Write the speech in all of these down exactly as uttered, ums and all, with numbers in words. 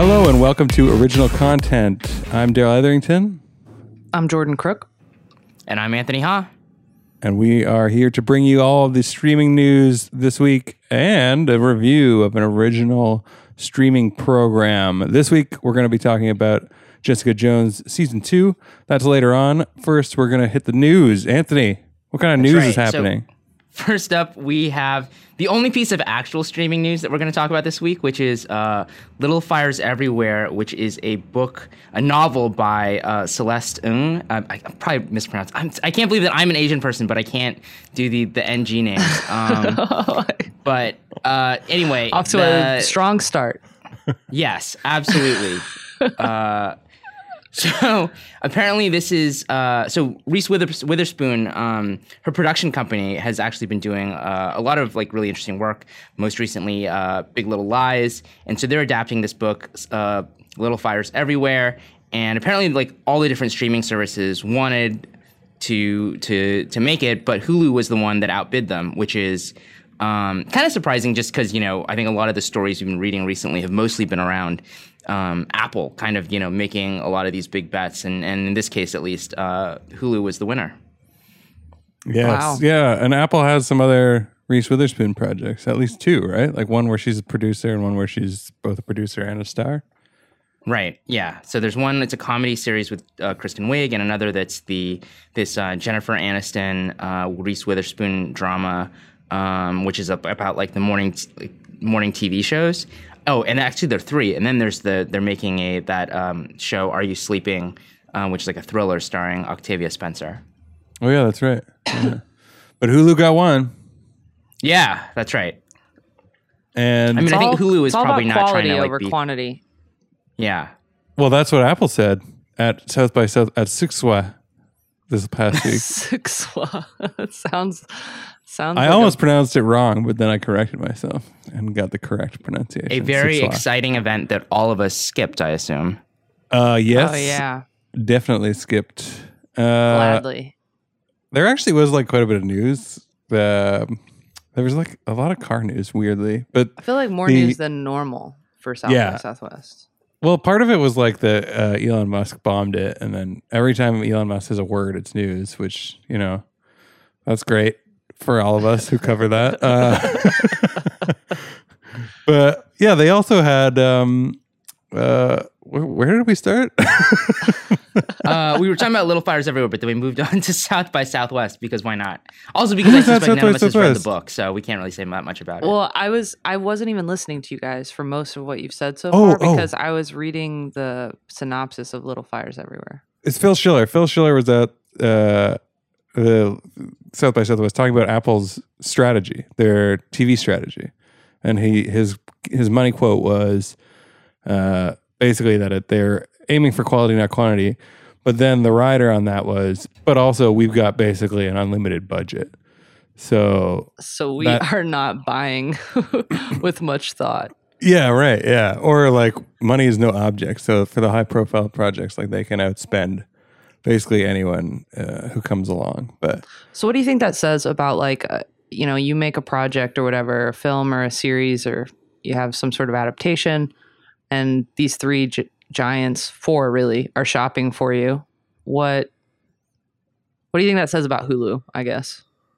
Hello and welcome to Original Content. I'm Daryl Etherington. I'm Jordan Crook. And I'm Anthony Ha. And we are here to bring you all of the streaming news this week and a review of an original streaming program. This week, we're going to be talking about Jessica Jones Season two. That's later on. First, we're going to hit the news. Anthony, what kind of That's news right. is happening? So, first up, we have the only piece of actual streaming news that we're going to talk about this week, which is uh, Little Fires Everywhere, which is a book, a novel by uh, Celeste Ng. Uh, I, I probably mispronounced. I'm, I can't believe that I'm an Asian person, but I can't do the the N G names. Um, but uh, anyway, Off to the, a strong start. Yes, absolutely. uh, So apparently this is, uh, so Reese Withers- Witherspoon, um, her production company has actually been doing uh, a lot of like really interesting work, most recently uh, Big Little Lies. And so they're adapting this book, uh, Little Fires Everywhere. And apparently like all the different streaming services wanted to to to make it, but Hulu was the one that outbid them, which is um, kind of surprising just because, you know, I think a lot of the stories we've been reading recently have mostly been around Um, Apple kind of, you know, making a lot of these big bets. And, and in this case, at least, uh, Hulu was the winner. Yes. Wow. Yeah. And Apple has some other Reese Witherspoon projects, at least two, right? Like one where she's a producer and one where she's both a producer and a star. Right. Yeah. So there's one that's a comedy series with uh, Kristen Wiig, and another that's the this uh, Jennifer Aniston, uh, Reese Witherspoon drama, um, which is up about like the morning t- like, morning T V shows. Oh, and actually there are three. And then there's the, they're making a, that um, show, Are You Sleeping? Um, which is like a thriller starring Octavia Spencer. Oh, yeah, that's right. Yeah. But Hulu got one. Yeah, that's right. And I mean, I think Hulu is it's all probably about not quality trying to like over be, quantity. yeah. well, that's what Apple said at South by South, at Sixwa this past week. Sixwa. That sounds sounds. I like almost a, pronounced it wrong, but then I corrected myself and got the correct pronunciation. A very Sixwa. exciting event that all of us skipped, I assume. Uh, yes. Oh yeah, Definitely skipped. Uh, gladly. There actually was like quite a bit of news. Uh, there was like a lot of car news, weirdly. But I feel like more the- news than normal for South Yeah. by Southwest. well, part of it was like that uh, Elon Musk bombed it, and then every time Elon Musk says a word, it's news, which, you know, that's great for all of us who cover that. Uh, but yeah, they also had. Um, uh, where, where did we start? uh, we were talking about Little Fires Everywhere, but then we moved on to South by Southwest because why not? Also because I Who's that suspect none of us South has by read the Southwest? book, so we can't really say that much about it. Well, I was I wasn't even listening to you guys for most of what you've said so Oh, far oh. because I was reading the synopsis of Little Fires Everywhere. It's Phil Schiller. Phil Schiller was at uh, the South by Southwest talking about Apple's strategy, their T V strategy, and he his his money quote was uh, basically that it, they're aiming for quality, not quantity. But then the rider on that was, but also we've got basically an unlimited budget. So So we That- are not buying with much thought. yeah, right, yeah, or like money is no object. So for the high profile projects, like they can outspend basically anyone uh, who comes along. But So what do you think that says about like, uh, you know, you make a project or whatever, a film or a series, or you have some sort of adaptation, and these three gi- giants, four really, are shopping for you. What What do you think that says about Hulu, I guess?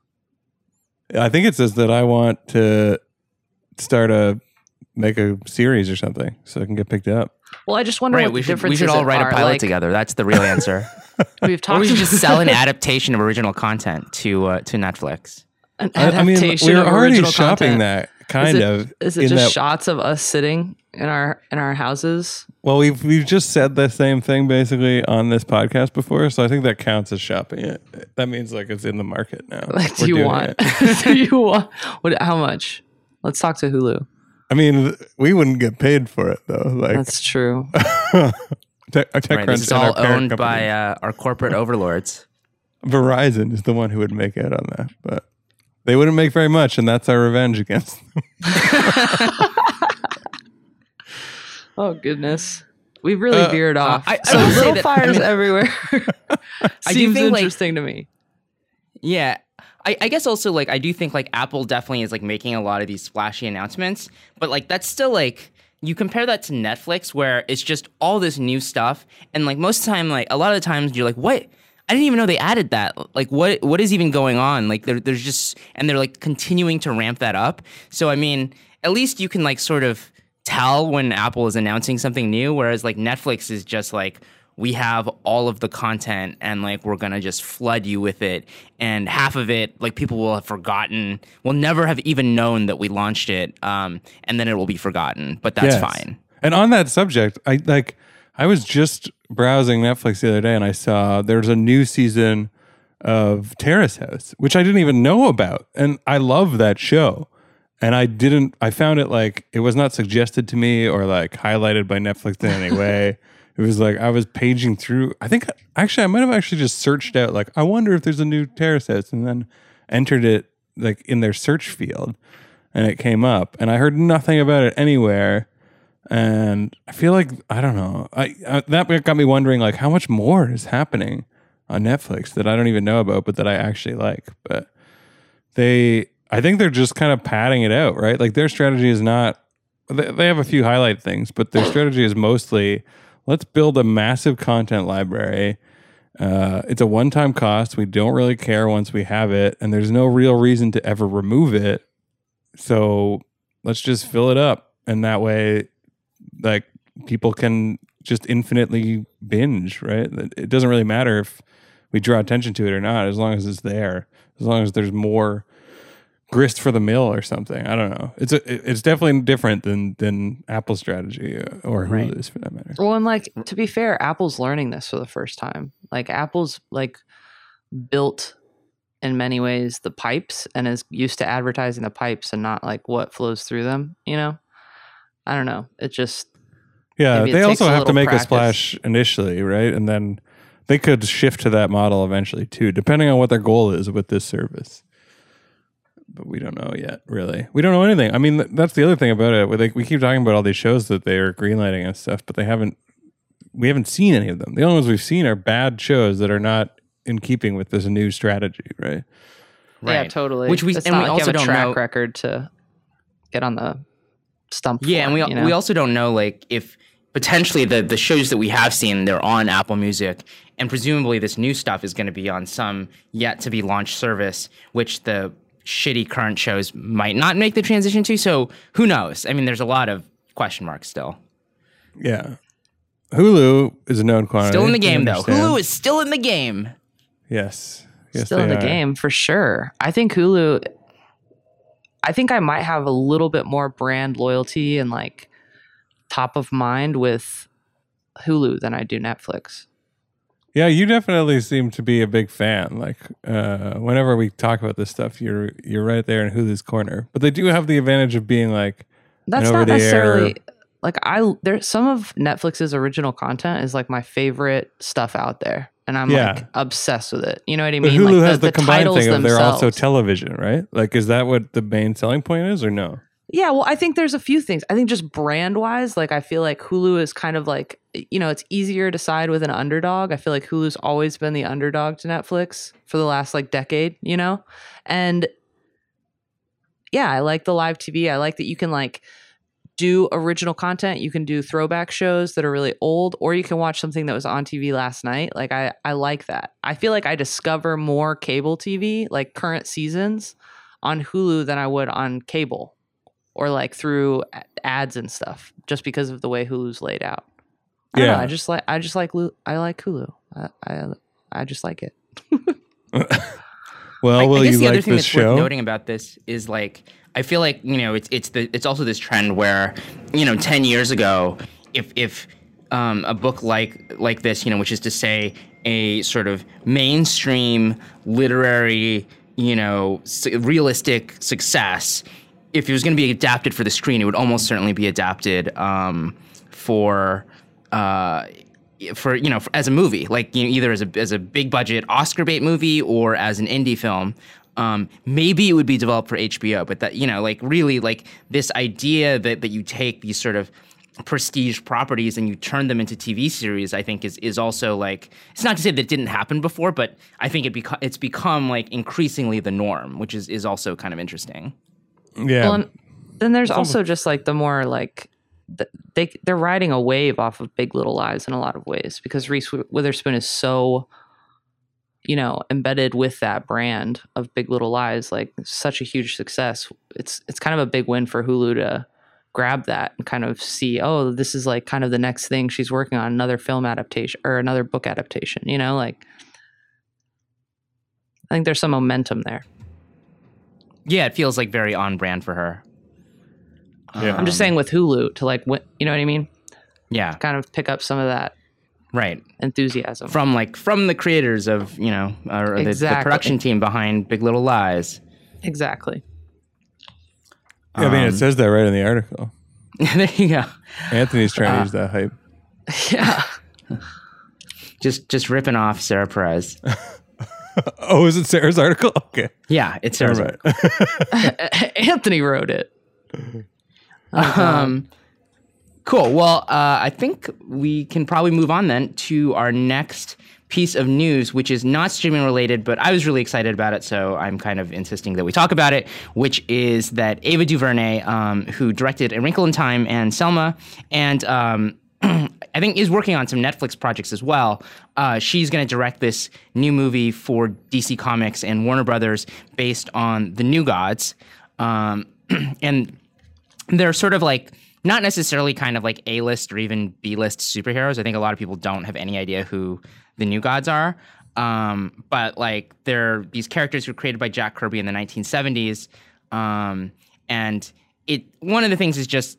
I think it says that I want to start a make a series or something so it can get picked up. Well, I just wonder right, what we the should, we differences should all write are. a pilot Like, together. That's the real answer. We've Or talked we should about just sell an adaptation of original content to uh, to Netflix. an I, I mean, adaptation we're of already original shopping content. that kind is it, of. Is it in just that, shots of us sitting in our in our houses? well, we've we've just said the same thing basically on this podcast before, so I think that counts as shopping it. That means like it's in the market now. Like, We're do you doing want? it. do you want? What? How much? Let's talk to Hulu. I mean, we wouldn't get paid for it though. Like That's true. Tech, Right, TechCrunch this is and our all parent owned company. by uh, our corporate overlords. Verizon is the one who would make out on that, but they wouldn't make very much, and that's our revenge against them. Oh goodness, we've really Uh, veered off. I- I so will say little that- fires I mean- everywhere I do seems think, like- interesting to me. Yeah. I, I guess also like I do think like Apple definitely is like making a lot of these flashy announcements, but like that's still like you compare that to Netflix, where it's just all this new stuff, and like most of the time, like a lot of the times, you're like, what? I didn't even know they added that. Like, what what is even going on? Like, there, there's just, and they're like continuing to ramp that up. So, I mean, at least you can like sort of tell when Apple is announcing something new, whereas like Netflix is just like, we have all of the content and like we're gonna just flood you with it, and half of it like people will have forgotten, will never have even known that we launched it, um, and then it will be forgotten. But that's Yes. fine. And on that subject, I like I was just browsing Netflix the other day and I saw there's a new season of Terrace House, which I didn't even know about. And I love that show. And I didn't, I found it like, it was not suggested to me or like highlighted by Netflix in any way. It was like, I was paging through, I think actually, I might have actually just searched out, like, I wonder if there's a new Terrace House, and then entered it like in their search field and it came up and I heard nothing about it anywhere. And I feel like, I don't know, I, I that got me wondering like how much more is happening on Netflix that I don't even know about, but that I actually like. But they, I think they're just kind of padding it out, right? Like their strategy is not, they, they have a few highlight things, but their strategy is mostly, let's build a massive content library. Uh, it's a one-time cost. We don't really care once we have it, and there's no real reason to ever remove it. So let's just fill it up. And that way, like, people can just infinitely binge, right? It doesn't really matter if we draw attention to it or not, as long as it's there, as long as there's more grist for the mill or something. I don't know. It's a, it's definitely different than than Apple's strategy or Right. Hulu's for that matter. Well, and like, to be fair, Apple's learning this for the first time. Like, Apple's like built in many ways the pipes and is used to advertising the pipes and not like what flows through them, you know? I don't know. It just, Yeah, maybe it they takes also a have to little make practice. a splash initially, right? And then they could shift to that model eventually too, depending on what their goal is with this service. But we don't know yet, really. We don't know anything. I mean, th- that's the other thing about it. We, like, we keep talking about all these shows that they are greenlighting and stuff, but they haven't. We haven't seen any of them. The only ones we've seen are bad shows that are not in keeping with this new strategy, right? yeah, Right. totally. Which we- it's and not we like also you have a don't track know- record to get on the stump. Yeah, for, and we you know? we also don't know like if potentially the the shows that we have seen, they're on Apple Music, and presumably this new stuff is going to be on some yet to be launched service, which the shitty current shows might not make the transition to. So who knows? I mean, there's a lot of question marks still. Yeah. Hulu is a known quantity. Still in the I game though. understand. Hulu is still in the game. Yes. Yes, Still in they the are. game for sure. I think Hulu, I think I might have a little bit more brand loyalty and like top of mind with Hulu than I do Netflix. Yeah, you definitely seem to be a big fan. Like, uh, whenever we talk about this stuff, you're you're right there in Hulu's corner. But they do have the advantage of being like, That's an not over-the-air- necessarily like I there's some of Netflix's original content is like my favorite stuff out there. And I'm Yeah. like obsessed with it. You know what I But mean? Hulu like has the, combined titles thing of they're also themselves. television, right? Like, is that what the main selling point is, or no? Yeah, well, I think there's a few things. I think just brand wise, like I feel like Hulu is kind of like, you know, it's easier to side with an underdog. I feel like Hulu's always been the underdog to Netflix for the last like decade, you know? And yeah, I like the live T V. I like that you can like do original content. You can do throwback shows that are really old, or you can watch something that was on T V last night. Like I, I like that. I feel like I discover more cable T V, like current seasons on Hulu than I would on cable or like through a- ads and stuff, just because of the way Hulu's laid out. I don't Yeah. know, I just like I just like Lu- I like Hulu. I I, I just like it. Well, I, will I guess you the other like thing this that's show? worth noting about this is like I feel like you know it's it's the it's also this trend where you know ten years ago if if um, a book like like this you know which is to say a sort of mainstream literary you know su- realistic success, if it was going to be adapted for the screen, it would almost certainly be adapted um, for. Uh, for you know for, as a movie, like you know, either as a as a big budget Oscar bait movie or as an indie film. Um, maybe it would be developed for H B O, but that you know like really like this idea that that you take these sort of prestige properties and you turn them into T V series, I think is is also like, it's not to say that it didn't happen before, but I think it beco- it's become like increasingly the norm, which is is also kind of interesting. Yeah. Well, and then there's also just like the more like th- they they're riding a wave off of Big Little Lies in a lot of ways because Reese Witherspoon is so, you know, embedded with that brand of Big Little Lies, like such a huge success. It's it's kind of a big win for Hulu to grab that and kind of see, oh, this is like kind of the next thing she's working on, another film adaptation or another book adaptation, you know, like I think there's some momentum there. Yeah, it feels like very on brand for her. Yeah. I'm just saying with Hulu to like, you know what I mean? Yeah. Kind of pick up some of that Right. enthusiasm. From like from the creators of, you know, or the, Exactly. the production team behind Big Little Lies. Exactly. Yeah, I mean, it Um, says that right in the article. There you go. Anthony's trying to Uh, use that hype. Yeah. Just just ripping off Sarah Perez. Oh, is it Sarah's article? Okay. Yeah, it's Sarah's. Never mind. Anthony wrote it. Um, cool. Well, uh, I think we can probably move on then to our next piece of news, which is not streaming related, but I was really excited about it, so I'm kind of insisting that we talk about it, which is that Ava DuVernay, um, who directed A Wrinkle in Time and Selma, and um, I think is working on some Netflix projects as well. Uh, she's going to direct this new movie for D C Comics and Warner Brothers based on The New Gods. Um, and they're sort of like not necessarily kind of like A-list or even B-list superheroes. I think a lot of people don't have any idea who the New Gods are. Um, but like they're these characters who were created by Jack Kirby in the nineteen seventies. Um, and it one of the things is just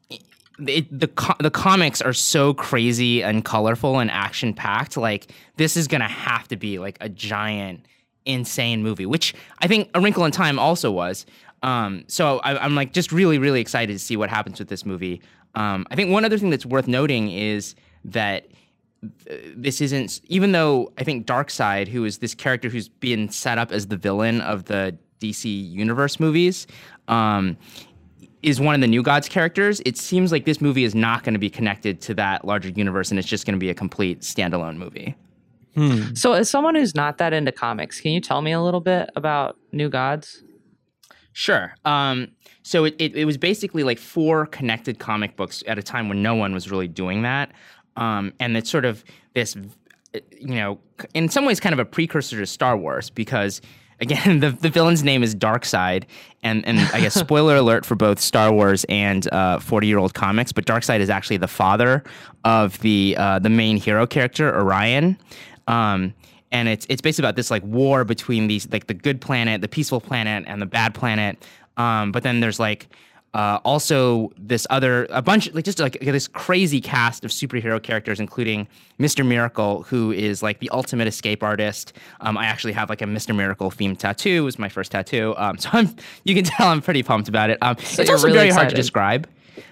it, the co- the comics are so crazy and colorful and action packed. Like this is gonna have to be like a giant, insane movie, which I think A Wrinkle in Time also was. Um, so I, I'm like just really, really excited to see what happens with this movie. Um, I think one other thing that's worth noting is that th- this isn't, even though I think Darkseid, who is this character who's been set up as the villain of the D C Universe movies, um, is one of the New Gods characters, it seems like this movie is not going to be connected to that larger universe, and it's just going to be a complete standalone movie. Hmm. So as someone who's not that into comics, can you tell me a little bit about New Gods? Sure. Um, so it, it, it was basically like four connected comic books at a time when no one was really doing that. Um, and it's sort of this, you know, in some ways kind of a precursor to Star Wars because, again, the, the villain's name is Darkseid. And, and I guess spoiler alert for both Star Wars and uh, forty-year-old comics, but Darkseid is actually the father of the uh, the main hero character, Orion. Um And it's it's basically about this like war between these like the good planet, the peaceful planet, and the bad planet. Um, but then there's like uh, also this other a bunch like just like this crazy cast of superhero characters, including Mister Miracle, who is like the ultimate escape artist. Um, I actually have like a Mister Miracle themed tattoo. It was my first tattoo. Um, so I'm you can tell I'm pretty pumped about it. Um, So it's you're also really very hard to excited. describe.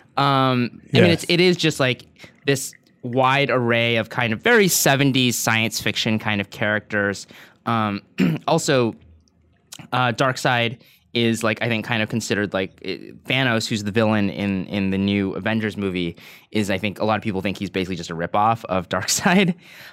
Um, I mean, Yes. it's it is just like this wide array of kind of very seventies science fiction kind of characters. Um, also, uh, Darkseid is like I think kind of considered like it, Thanos, who's the villain in in the new Avengers movie, is I think a lot of people think he's basically just a ripoff of Darkseid,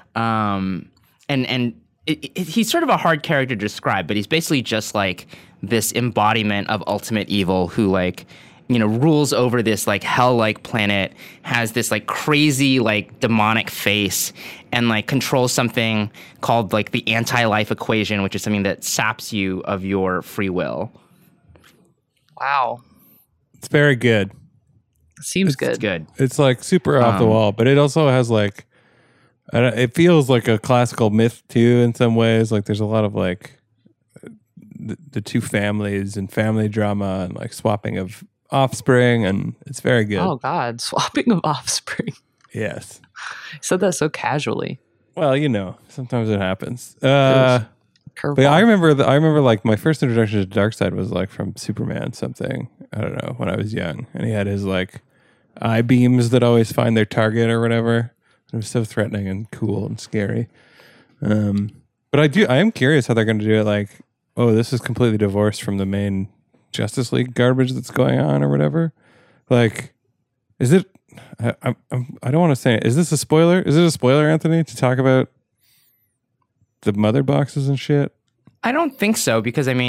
um, and and it, it, he's sort of a hard character to describe, but he's basically just like this embodiment of ultimate evil who like. You know, rules over this like hell-like planet, has this like crazy like demonic face, and like controls something called like the anti-life equation, which is something that saps you of your free will. Wow. It's very good. Seems good. It's good. It's like super off the Um, wall, but it also has like, I don't, it feels like a classical myth too in some ways. Like there's a lot of like the, the two families and family drama and like swapping of offspring, and it's very good. Oh God, swapping of offspring. Yes. You said that so casually. Well, you know, sometimes it happens. Uh, Curveball. but yeah, I remember, the, I remember like my first introduction to Darkseid was like from Superman something. I don't know, when I was young, and he had his like eye beams that always find their target or whatever. It was so threatening and cool and scary. Um, but I do, I am curious how they're going to do it. Like, oh, this is completely divorced from the main Justice League garbage that's going on or whatever. Like, is it? I, I'm, I'm, I don't want to say it. Is this a spoiler? Is it a spoiler, Anthony, to talk about the mother boxes and shit? I don't think so because I mean,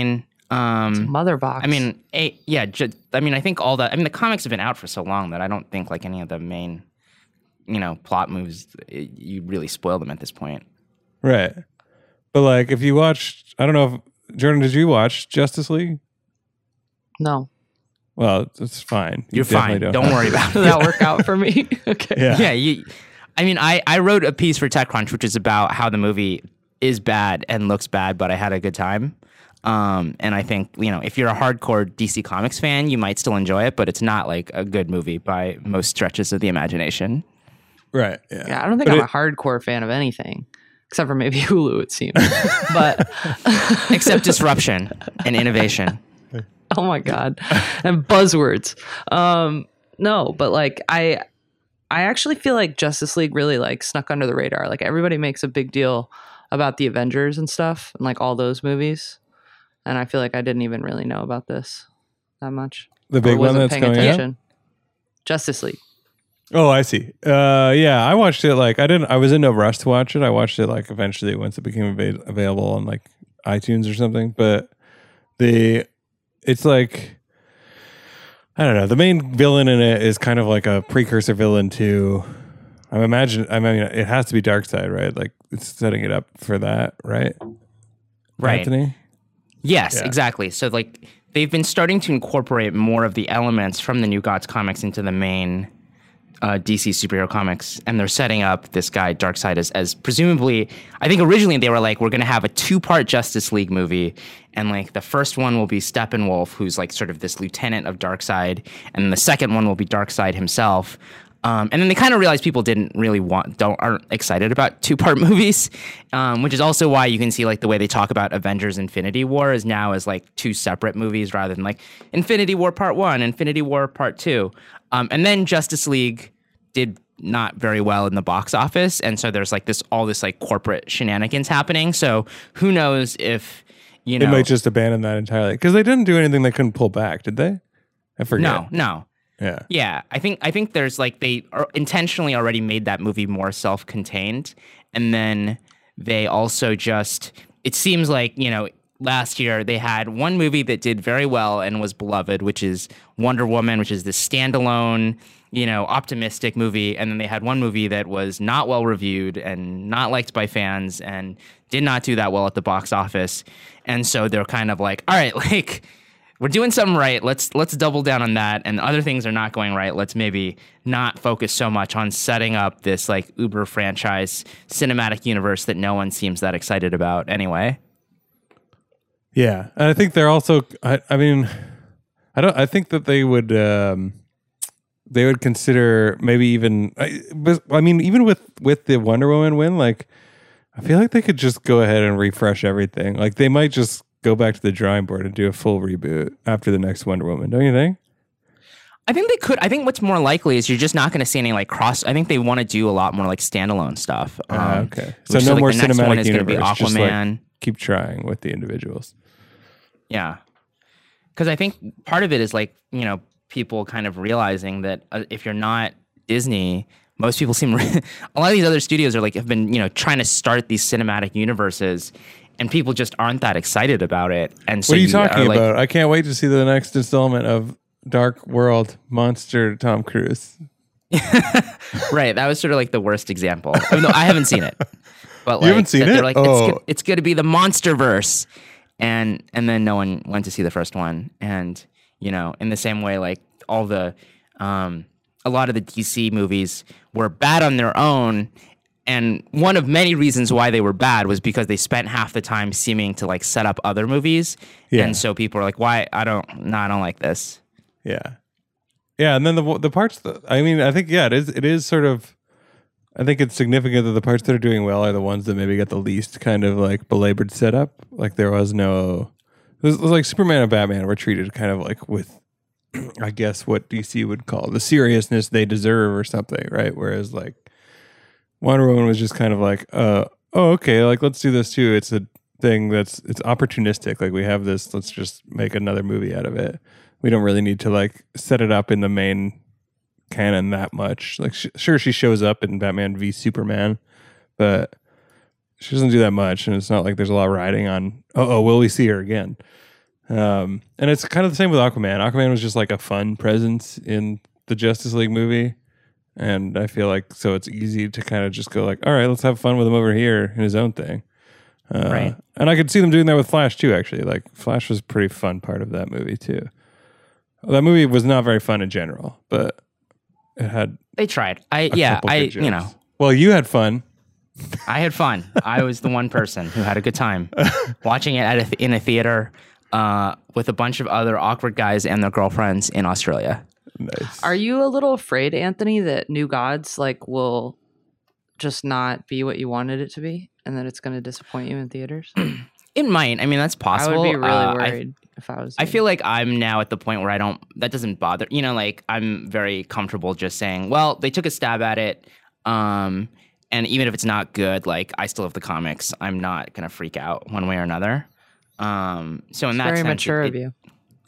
Um, Mother box. I mean, a, yeah. Ju- I mean, I think all that. I mean, the comics have been out for so long that I don't think like any of the main, you know, plot moves. It, you really spoil them at this point. Right. But like, if you watched, I don't know if Jordan, did you watch Justice League? no. Well, it's fine. You You're fine. definitely Don't worry about Did it. that work out for me? Okay. Yeah. Yeah, you. I mean, I, I wrote a piece for TechCrunch, which is about how the movie is bad and looks bad, but I had a good time. Um, and I think, you know, if you're a hardcore D C Comics fan, you might still enjoy it, but it's not like a good movie by most stretches of the imagination. Right. Yeah. Yeah, I don't think But I'm it- a hardcore fan of anything, except for maybe Hulu, it seems. But Except disruption and innovation. oh my god, and buzzwords. Um, no, but like I, I actually feel like Justice League really like snuck under the radar. Like everybody makes a big deal about the Avengers and stuff, and like all those movies, and I feel like I didn't even really know about this that much. The Or big one wasn't that's paying coming out? attention. Justice League. Oh, I see. Uh, yeah, I watched it like I didn't. I was in no rush to watch it. I watched it like eventually once it became ava- available on like iTunes or something. But the it's like I don't know. The main villain in it is kind of like a precursor villain to. I'm imagine. I mean, it has to be Darkseid, right? Like it's setting it up for that, right? Right. Anthony? Yes, Yeah. exactly. So like they've been starting to incorporate more of the elements from the New Gods comics into the main uh, D C superhero comics, and they're setting up this guy Darkseid as, as presumably. I think originally they were like, we're going to have a two-part Justice League movie, and like the first one will be Steppenwolf, who's like sort of this lieutenant of Darkseid, and the second one will be Darkseid himself. Um, and then they kind of realized people didn't really want, don't aren't excited about two part movies, um, which is also why you can see like the way they talk about Avengers: Infinity War is now as like two separate movies rather than like Infinity War Part One, Infinity War Part Two, um, and then Justice League did not very well in the box office, and so there's like this all this like corporate shenanigans happening. So who knows if you know They might just abandon that entirely because they didn't do anything they couldn't pull back, did they? I forget. no no. Yeah. Yeah, I think I think there's like they are intentionally already made that movie more self-contained, and then they also just it seems like you know last year they had one movie that did very well and was beloved, which is Wonder Woman, which is this standalone you know optimistic movie, and then they had one movie that was not well reviewed and not liked by fans and did not do that well at the box office, and so they're kind of like, all right, like. We're doing something right. Let's let's double down on that. And other things are not going right. Let's maybe not focus so much on setting up this like Uber franchise cinematic universe that no one seems that excited about anyway. Yeah, and I think they're also. I, I mean, I don't. I think that they would. Um, they would consider maybe even. I, but, I mean, even with with the Wonder Woman win, like, I feel like they could just go ahead and refresh everything. Like, they might just go back to the drawing board and do a full reboot after the next Wonder Woman. Don't you think? I think they could. I think what's more likely is you're just not going to see any like cross. I think they want to do a lot more like standalone stuff. Um, Ah, okay, so which, no like, more the next cinematic one is gonna be universe. Just, like, Aquaman. keep trying with the individuals. Yeah. Because I think part of it is like, you know, people kind of realizing that uh, if you're not Disney, most people seem, a lot of these other studios are like, have been, you know, trying to start these cinematic universes and people just aren't that excited about it. And so What are you you talking are, like, about? I can't wait to see the next installment of Dark World Monster Tom Cruise. Right. That was sort of like the worst example. Oh, no, I haven't seen it. But like, You haven't seen that they're it? Like, Oh. it's, go- it's going to be the Monsterverse. And and then no one went to see the first one. And, you know, in the same way, like all the, um, a lot of the D C movies were bad on their own. And one of many reasons why they were bad was because they spent half the time seeming to like set up other movies. Yeah. And so people are like, why? I don't, no, I don't like this. Yeah, yeah, and then the the parts. That, I mean, I think yeah, it is. It is sort of. I think it's significant that the parts that are doing well are the ones that maybe get the least kind of like belabored setup. Like there was no. It was, it was like Superman and Batman were treated kind of like with, I guess what D C would call the seriousness they deserve or something, right? Whereas like Wonder Woman was just kind of like, uh, oh, okay, like let's do this too. It's a thing that's it's opportunistic. Like we have this, let's just make another movie out of it. We don't really need to like set it up in the main canon that much. Like sh- sure, she shows up in Batman v Superman, but she doesn't do that much, and it's not like there's a lot riding on. Oh, oh, will we see her again? Um, and it's kind of the same with Aquaman. Aquaman was just like a fun presence in the Justice League movie. And I feel like so it's easy to kind of just go like, all right, let's have fun with him over here in his own thing. Uh, Right. And I could see them doing that with Flash too, actually. Like Flash was a pretty fun part of that movie too. That movie was not very fun in general, but it had They tried. I a yeah. couple I good you know. jokes. Well, you had fun. I had fun. I was the one person who had a good time watching it at a th- in a theater uh, with a bunch of other awkward guys and their girlfriends in Australia. Nice. Are you a little afraid, Anthony, that New Gods like will just not be what you wanted it to be, and that it's going to disappoint you in theaters? It might. I mean, that's I possible. would be really Uh, I- worried if I was. I you. feel like I'm now at the point where I don't, that doesn't bother, you know, like I'm very comfortable just saying, well, they took a stab at it. Um, and even if it's not good, like I still have the comics. I'm not going to freak out one way or another. Um, so in It's that very sense, mature it- of you.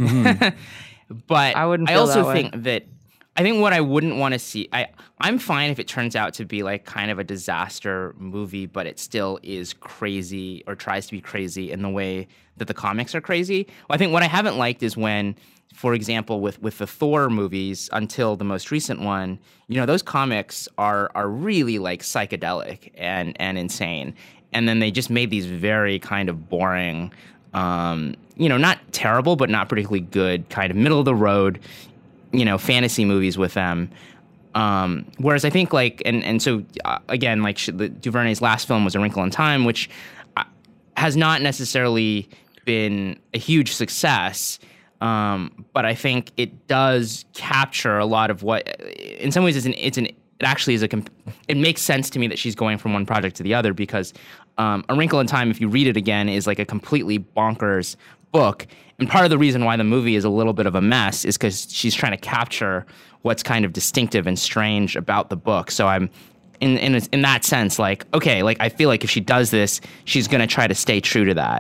but I wouldn't I feel also that way. think that I think what I wouldn't want to see, I, I'm fine if it turns out to be like kind of a disaster movie, but it still is crazy or tries to be crazy in the way that the comics are crazy. Well, I think what I haven't liked is when, for example, with, with the Thor movies until the most recent one, you know, those comics are are really like psychedelic and, and insane. And then they just made these very kind of boring, um, you know, not terrible, but not particularly good, kind of middle of the road, you know, fantasy movies with them. Um, whereas I think like, and, and so uh, again, like sh- the DuVernay's last film was A Wrinkle in Time, which uh, has not necessarily been a huge success. Um, but I think it does capture a lot of what, in some ways, it's an, it's an, it actually is a, comp- it makes sense to me that she's going from one project to the other because um, A Wrinkle in Time, if you read it again, is like a completely bonkers book. And part of the reason why the movie is a little bit of a mess is because she's trying to capture what's kind of distinctive and strange about the book. So I'm, in in in that sense, like, okay, like I feel like if she does this, she's going to try to stay true to that.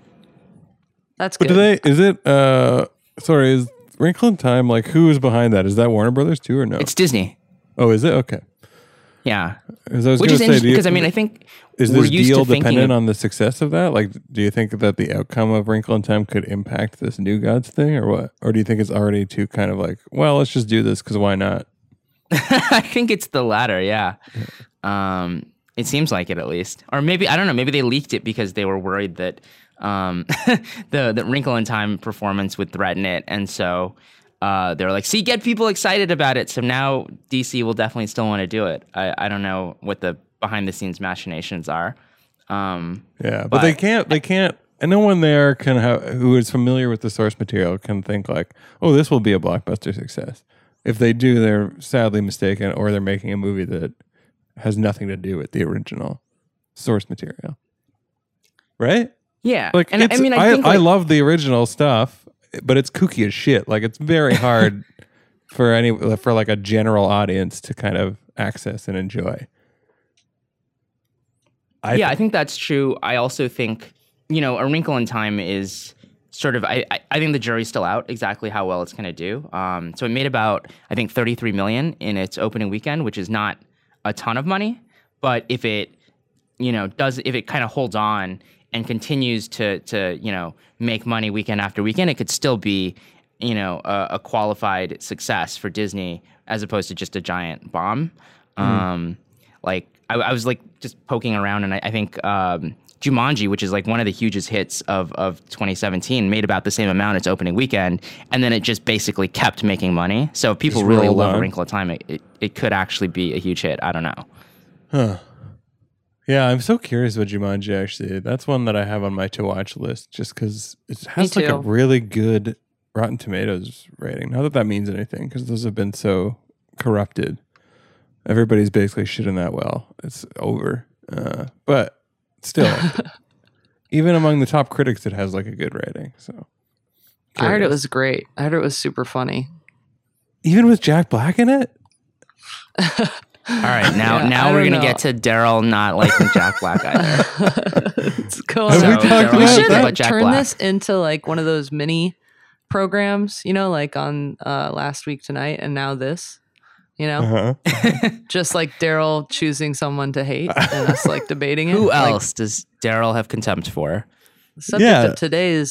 That's But good. do they? Is it? Uh, sorry, is Wrinkle in Time like who is behind that? Is that Warner Brothers too or no? It's Disney. Oh, is it? Okay. Yeah. As I was Which gonna is say, interesting do you- because, I mean, I think is we're this used deal to thinking dependent of- on the success of that? Like, do you think that the outcome of Wrinkle in Time could impact this New Gods thing, or what? Or do you think it's already too kind of like, well, let's just do this because why not? I think it's the latter, yeah. Um, it seems like it at least. Or maybe, I don't know, maybe they leaked it because they were worried that um, the, the Wrinkle in Time performance would threaten it. And so uh, they were like, see, get people excited about it. So now D C will definitely still want to do it. I, I don't know what the behind the scenes machinations are. Um, Yeah, but, But- they can't. They can't. And no one there can have who is familiar with the source material can think like, oh, this will be a blockbuster success. If they do, they're sadly mistaken, or they're making a movie that has nothing to do with the original source material. Right? yeah. Like, and it's, I mean, I, I, think I like, love the original stuff, but it's kooky as shit. Like, it's very hard for any for like a general audience to kind of access and enjoy. I yeah, I think. think that's true. I also think, you know, A Wrinkle in Time is sort of, I, I, I think the jury's still out exactly how well it's going to do. Um, so it made about, I think, thirty-three million in its opening weekend, which is not a ton of money. But if it, you know, does, if it kind of holds on and continues to, to, you know, make money weekend after weekend, it could still be, you know, a, a qualified success for Disney as opposed to just a giant bomb. Um, like I, I was like just poking around, and I, I think um, Jumanji, which is like one of the hugest hits of of twenty seventeen, made about the same amount its opening weekend, and then it just basically kept making money. So if people Just really rolled love A on. Wrinkle of Time, it, it it could actually be a huge hit. I don't know. Huh. Yeah, I'm so curious about Jumanji, actually. That's one that I have on my to watch list just because it has like a too. really good Rotten Tomatoes rating. Not that that means anything because those have been so corrupted. Everybody's basically shitting that well. It's over. Uh, but still, even among the top critics, it has like a good rating. So I heard it curious. was great. I heard it was super funny. Even with Jack Black in it? All right, now Yeah, I now we're don't gonna know. get to Daryl not liking Jack Black either. Let's go Have on. we So, talked Daryl, about We you should that? about Jack turn Black. this into like one of those mini programs, you know, like on uh, Last Week Tonight and Now This, you know, Uh-huh. just like Daryl choosing someone to hate and us like debating it. Who Like, else does Daryl have contempt for? the subject Yeah. of today's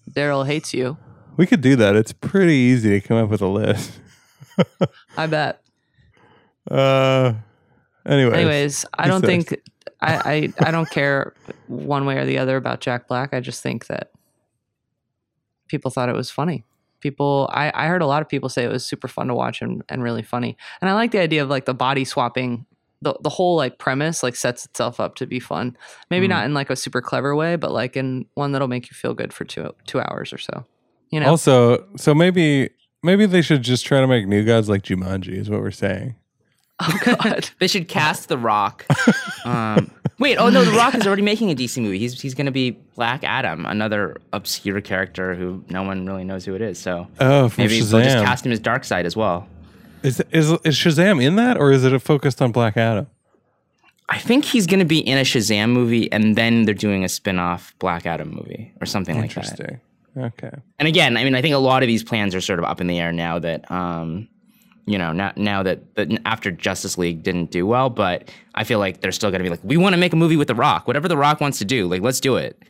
Daryl hates you. We could do that. It's pretty easy to come up with a list. I bet. Uh, anyways, Anyways, I don't says? think I, I I don't care one way or the other about Jack Black. I just think that people thought it was funny. People, I, I heard a lot of people say it was super fun to watch and, and really funny. And I like the idea of like the body swapping. The the whole like premise like sets itself up to be fun. Maybe Mm. not in like a super clever way, but like in one that'll make you feel good for two two hours or so. You know. Also, so maybe maybe they should just try to make New Gods like Jumanji. Is what we're saying. Oh God. They should cast The Rock. Um, wait, oh no, The Rock is already making a D C movie. He's he's going to be Black Adam, another obscure character who no one really knows who it is. So Oh, from maybe Shazam. we'll just cast him as Darkseid as well. Is, is is Shazam in that, or is it focused on Black Adam? I think he's going to be in a Shazam movie, and then they're doing a spin-off Black Adam movie or something like that. Interesting. Okay. And again, I mean, I think a lot of these plans are sort of up in the air now that, um, you know, now, now that, that after Justice League didn't do well, but I feel like they're still going to be like, we want to make a movie with The Rock. Whatever The Rock wants to do, like, let's do it.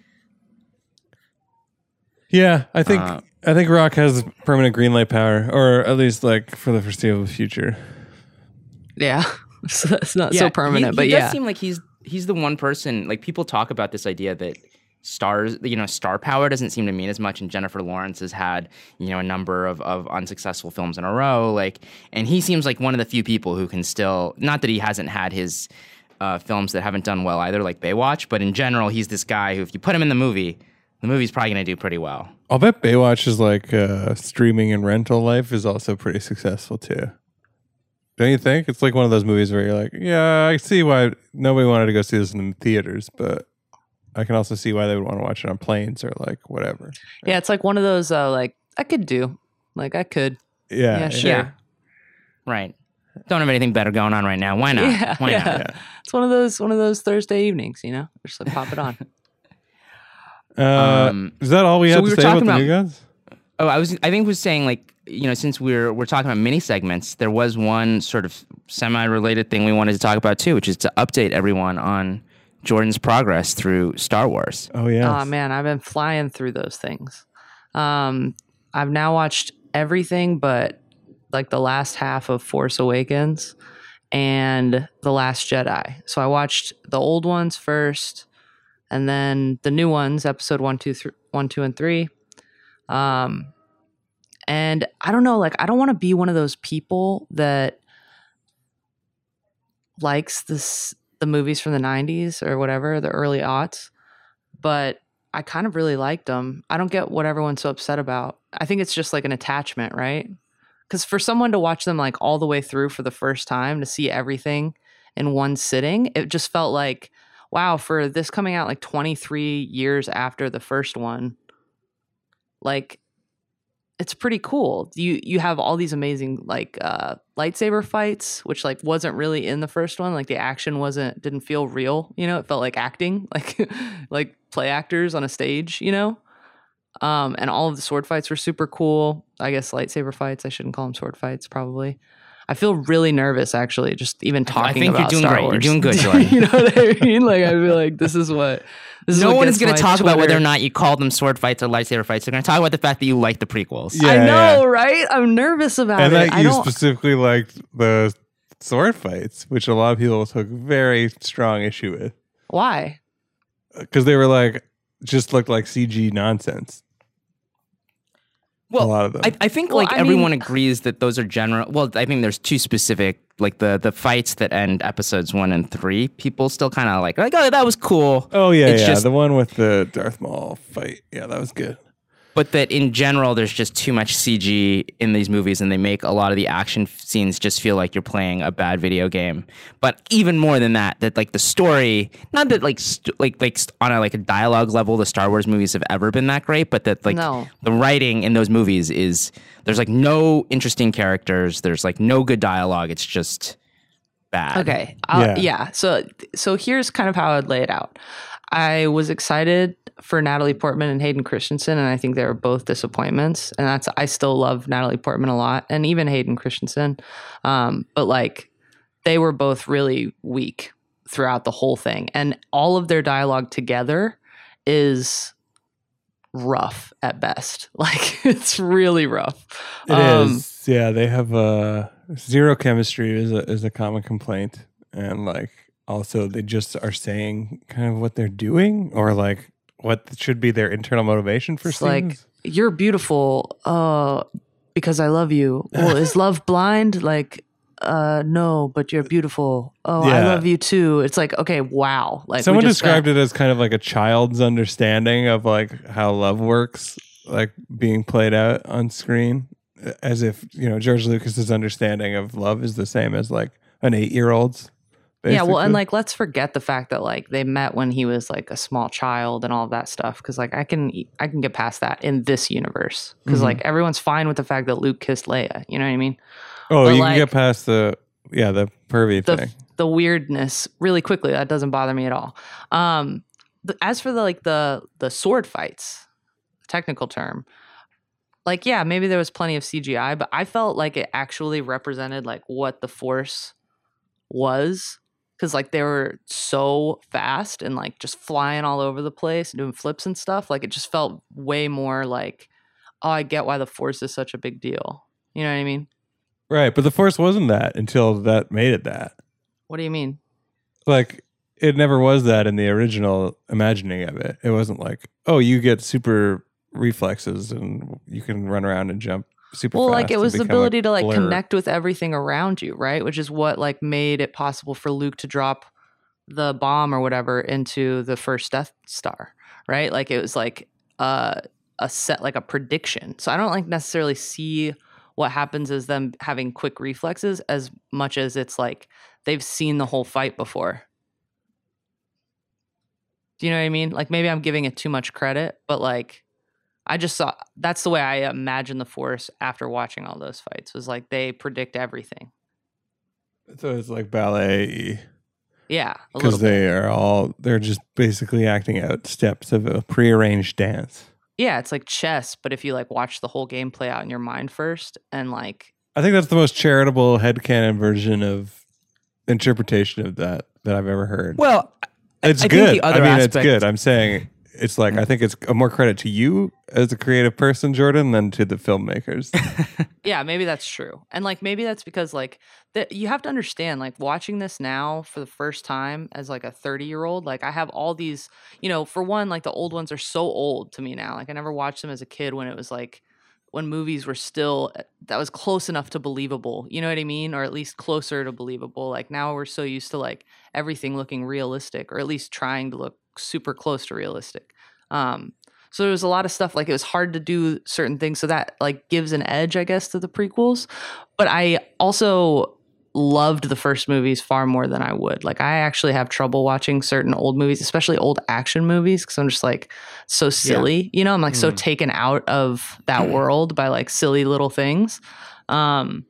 Yeah, I think Uh, I think Rock has permanent green light power, or at least like for the foreseeable future. Yeah. So it's not Yeah, so permanent, he, but he yeah. does seem like he's he's the one person. Like people talk about this idea that stars, you know, star power doesn't seem to mean as much. And Jennifer Lawrence has had, you know, a number of of unsuccessful films in a row. Like, and he seems like one of the few people who can still. Not that he hasn't had his uh, films that haven't done well either, like Baywatch, but in general, he's this guy who, if you put him in the movie, the movie's probably going to do pretty well. I'll bet Baywatch's like uh, streaming and rental life is also pretty successful too. Don't you think? It's like one of those movies where you're like, yeah, I see why nobody wanted to go see this in the theaters, but I can also see why they would want to watch it on planes or like whatever. Yeah, it's like one of those uh, like I could do. Like I could. Yeah. Yeah, sure. Yeah, right. Don't have anything better going on right now. Why not? Yeah, Why yeah. not? It's one of those one of those Thursday evenings, you know? Just like pop it on. Uh, Um, is that all we so had we to were say about talking the about- New Gods? Oh, I was. I think was saying like, you know, since we're we're talking about mini segments, there was one sort of semi-related thing we wanted to talk about too, which is to update everyone on Jordan's progress through Star Wars. Oh yeah. Oh man, I've been flying through those things. Um, I've now watched everything but like the last half of Force Awakens and The Last Jedi. So I watched the old ones first, and then the new ones, episode one, two, three, one, two, and three. Um, and I don't know, like I don't want to be one of those people that likes this the movies from the nineties or whatever, the early aughts, but I kind of really liked them. I don't get what everyone's so upset about. I think it's just like an attachment, right? Because for someone to watch them like all the way through for the first time, to see everything in one sitting, it just felt like, wow, for this coming out like twenty-three years after the first one, like it's pretty cool. You you have all these amazing like uh, lightsaber fights, which like wasn't really in the first one. Like the action wasn't didn't feel real. You know, it felt like acting, like like play actors on a stage. You know, um, and all of the sword fights were super cool. I guess lightsaber fights. I shouldn't call them sword fights. Probably. I feel really nervous actually, just even talking I think about you're doing Star great. Wars. You're doing good, Jordan. You know what I mean? Like I feel like this is what. This is No what one is gets going to my talk about whether Twitter- or not you call them sword fights or lightsaber fights. They're going to talk about the fact that you like the prequels. Yeah, I know, yeah. right? I'm nervous about And it. that I you don't. specifically liked the sword fights, which a lot of people took very strong issue with. Why? Because they were like, just looked like C G nonsense. Well, a lot of them. I, I think Well, like I everyone mean- agrees that those are general. Well, I think there's two specific, like the the fights that end episodes one and three. People still kind of like, like, oh, that was cool. oh, yeah, it's yeah. just- the one with the Darth Maul fight. Yeah, that was good. But that in general, there's just too much C G in these movies, and they make a lot of the action f- scenes just feel like you're playing a bad video game. But even more than that, that like the story, not that like st- like like st- on a like a dialogue level, the Star Wars movies have ever been that great, but that like No. the writing in those movies is there's like no interesting characters, there's like no good dialogue. It's just bad. Okay. I'll, Yeah. yeah. So so here's kind of how I'd lay it out. I was excited for Natalie Portman and Hayden Christensen, and I think they were both disappointments. And that's I still love Natalie Portman a lot, and even Hayden Christensen. Um, but like they were both really weak throughout the whole thing, and all of their dialogue together is rough at best. Like it's really rough. It um, is. Yeah, they have uh, zero chemistry is a, is a common complaint, and like also they just are saying kind of what they're doing or like what should be their internal motivation for it's scenes. Like you're beautiful, uh, because I love you. Well, is love blind? Like, uh, no, but you're beautiful. Oh, yeah. I love you too. It's like, okay, wow. Like someone described spent- it as kind of like a child's understanding of like how love works, like being played out on screen, as if, you know, George Lucas's understanding of love is the same as like an eight-year-old's. Basically. Yeah, well, and like let's forget the fact that like they met when he was like a small child and all of that stuff, because like I can I can get past that in this universe, because mm-hmm. like everyone's fine with the fact that Luke kissed Leia. You know what I mean? Oh, but, you like, can get past the yeah the pervy the, thing, the weirdness really quickly. That doesn't bother me at all. Um, the, as for the like the the sword fights, technical term, like yeah, maybe there was plenty of C G I, but I felt like it actually represented like what the Force was. Because like they were so fast and like just flying all over the place and doing flips and stuff. Like it just felt way more like, oh, I get why the Force is such a big deal. You know what I mean? Right. But the Force wasn't that until that made it that. What do you mean? Like it never was that in the original imagining of it. It wasn't like, oh, you get super reflexes and you can run around and jump. Super well, like it was the ability to like blur. connect with everything around you, right? Which is what like made it possible for Luke to drop the bomb or whatever into the first Death Star, right? Like it was like uh, a set, like a prediction. So I don't like necessarily see what happens as them having quick reflexes as much as it's like they've seen the whole fight before. Do you know what I mean? Like maybe I'm giving it too much credit, but like. I just saw that's the way I imagine the Force after watching all those fights was like they predict everything. So it's like ballet. Yeah. Because they are all, they're just basically acting out steps of a prearranged dance. Yeah. It's like chess, but if you like watch the whole game play out in your mind first and like. I think that's the most charitable headcanon version of interpretation of that that I've ever heard. Well, it's I good. Think the other I mean, aspect- it's good. I'm saying. It's like, I think it's a more credit to you as a creative person, Jordan, than to the filmmakers. Yeah, maybe that's true. And like, maybe that's because like, the, you have to understand, like watching this now for the first time as like a thirty year old, like I have all these, you know, for one, like the old ones are so old to me now. Like I never watched them as a kid when it was like, when movies were still, that was close enough to believable. You know what I mean? Or at least closer to believable. Like now we're so used to like everything looking realistic, or at least trying to look super close to realistic. Um, so there was a lot of stuff like it was hard to do certain things. So that like gives an edge, I guess, to the prequels. But I also loved the first movies far more than I would. Like I actually have trouble watching certain old movies, especially old action movies, because I'm just like so silly. Yeah. You know, I'm like mm. so taken out of that world by like silly little things. Um,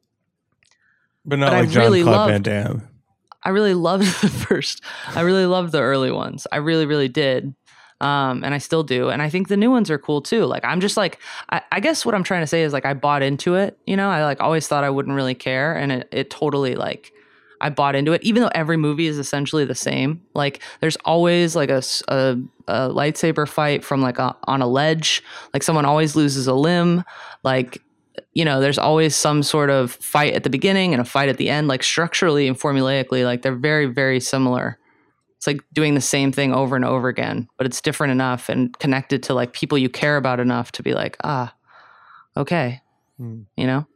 but not but like I John really Claude loved, Van Damme. I really loved the first. I really loved the early ones. I really, really did. Um, and I still do. And I think the new ones are cool too. Like, I'm just like, I, I guess what I'm trying to say is like, I bought into it, you know, I like always thought I wouldn't really care. And it, it totally like, I bought into it, even though every movie is essentially the same. Like there's always like a, a, a lightsaber fight from like a, on a ledge, like someone always loses a limb. Like, you know, there's always some sort of fight at the beginning and a fight at the end, like structurally and formulaically, like they're very, very similar. It's like doing the same thing over and over again, but it's different enough and connected to like people you care about enough to be like, ah, okay. Hmm. You know?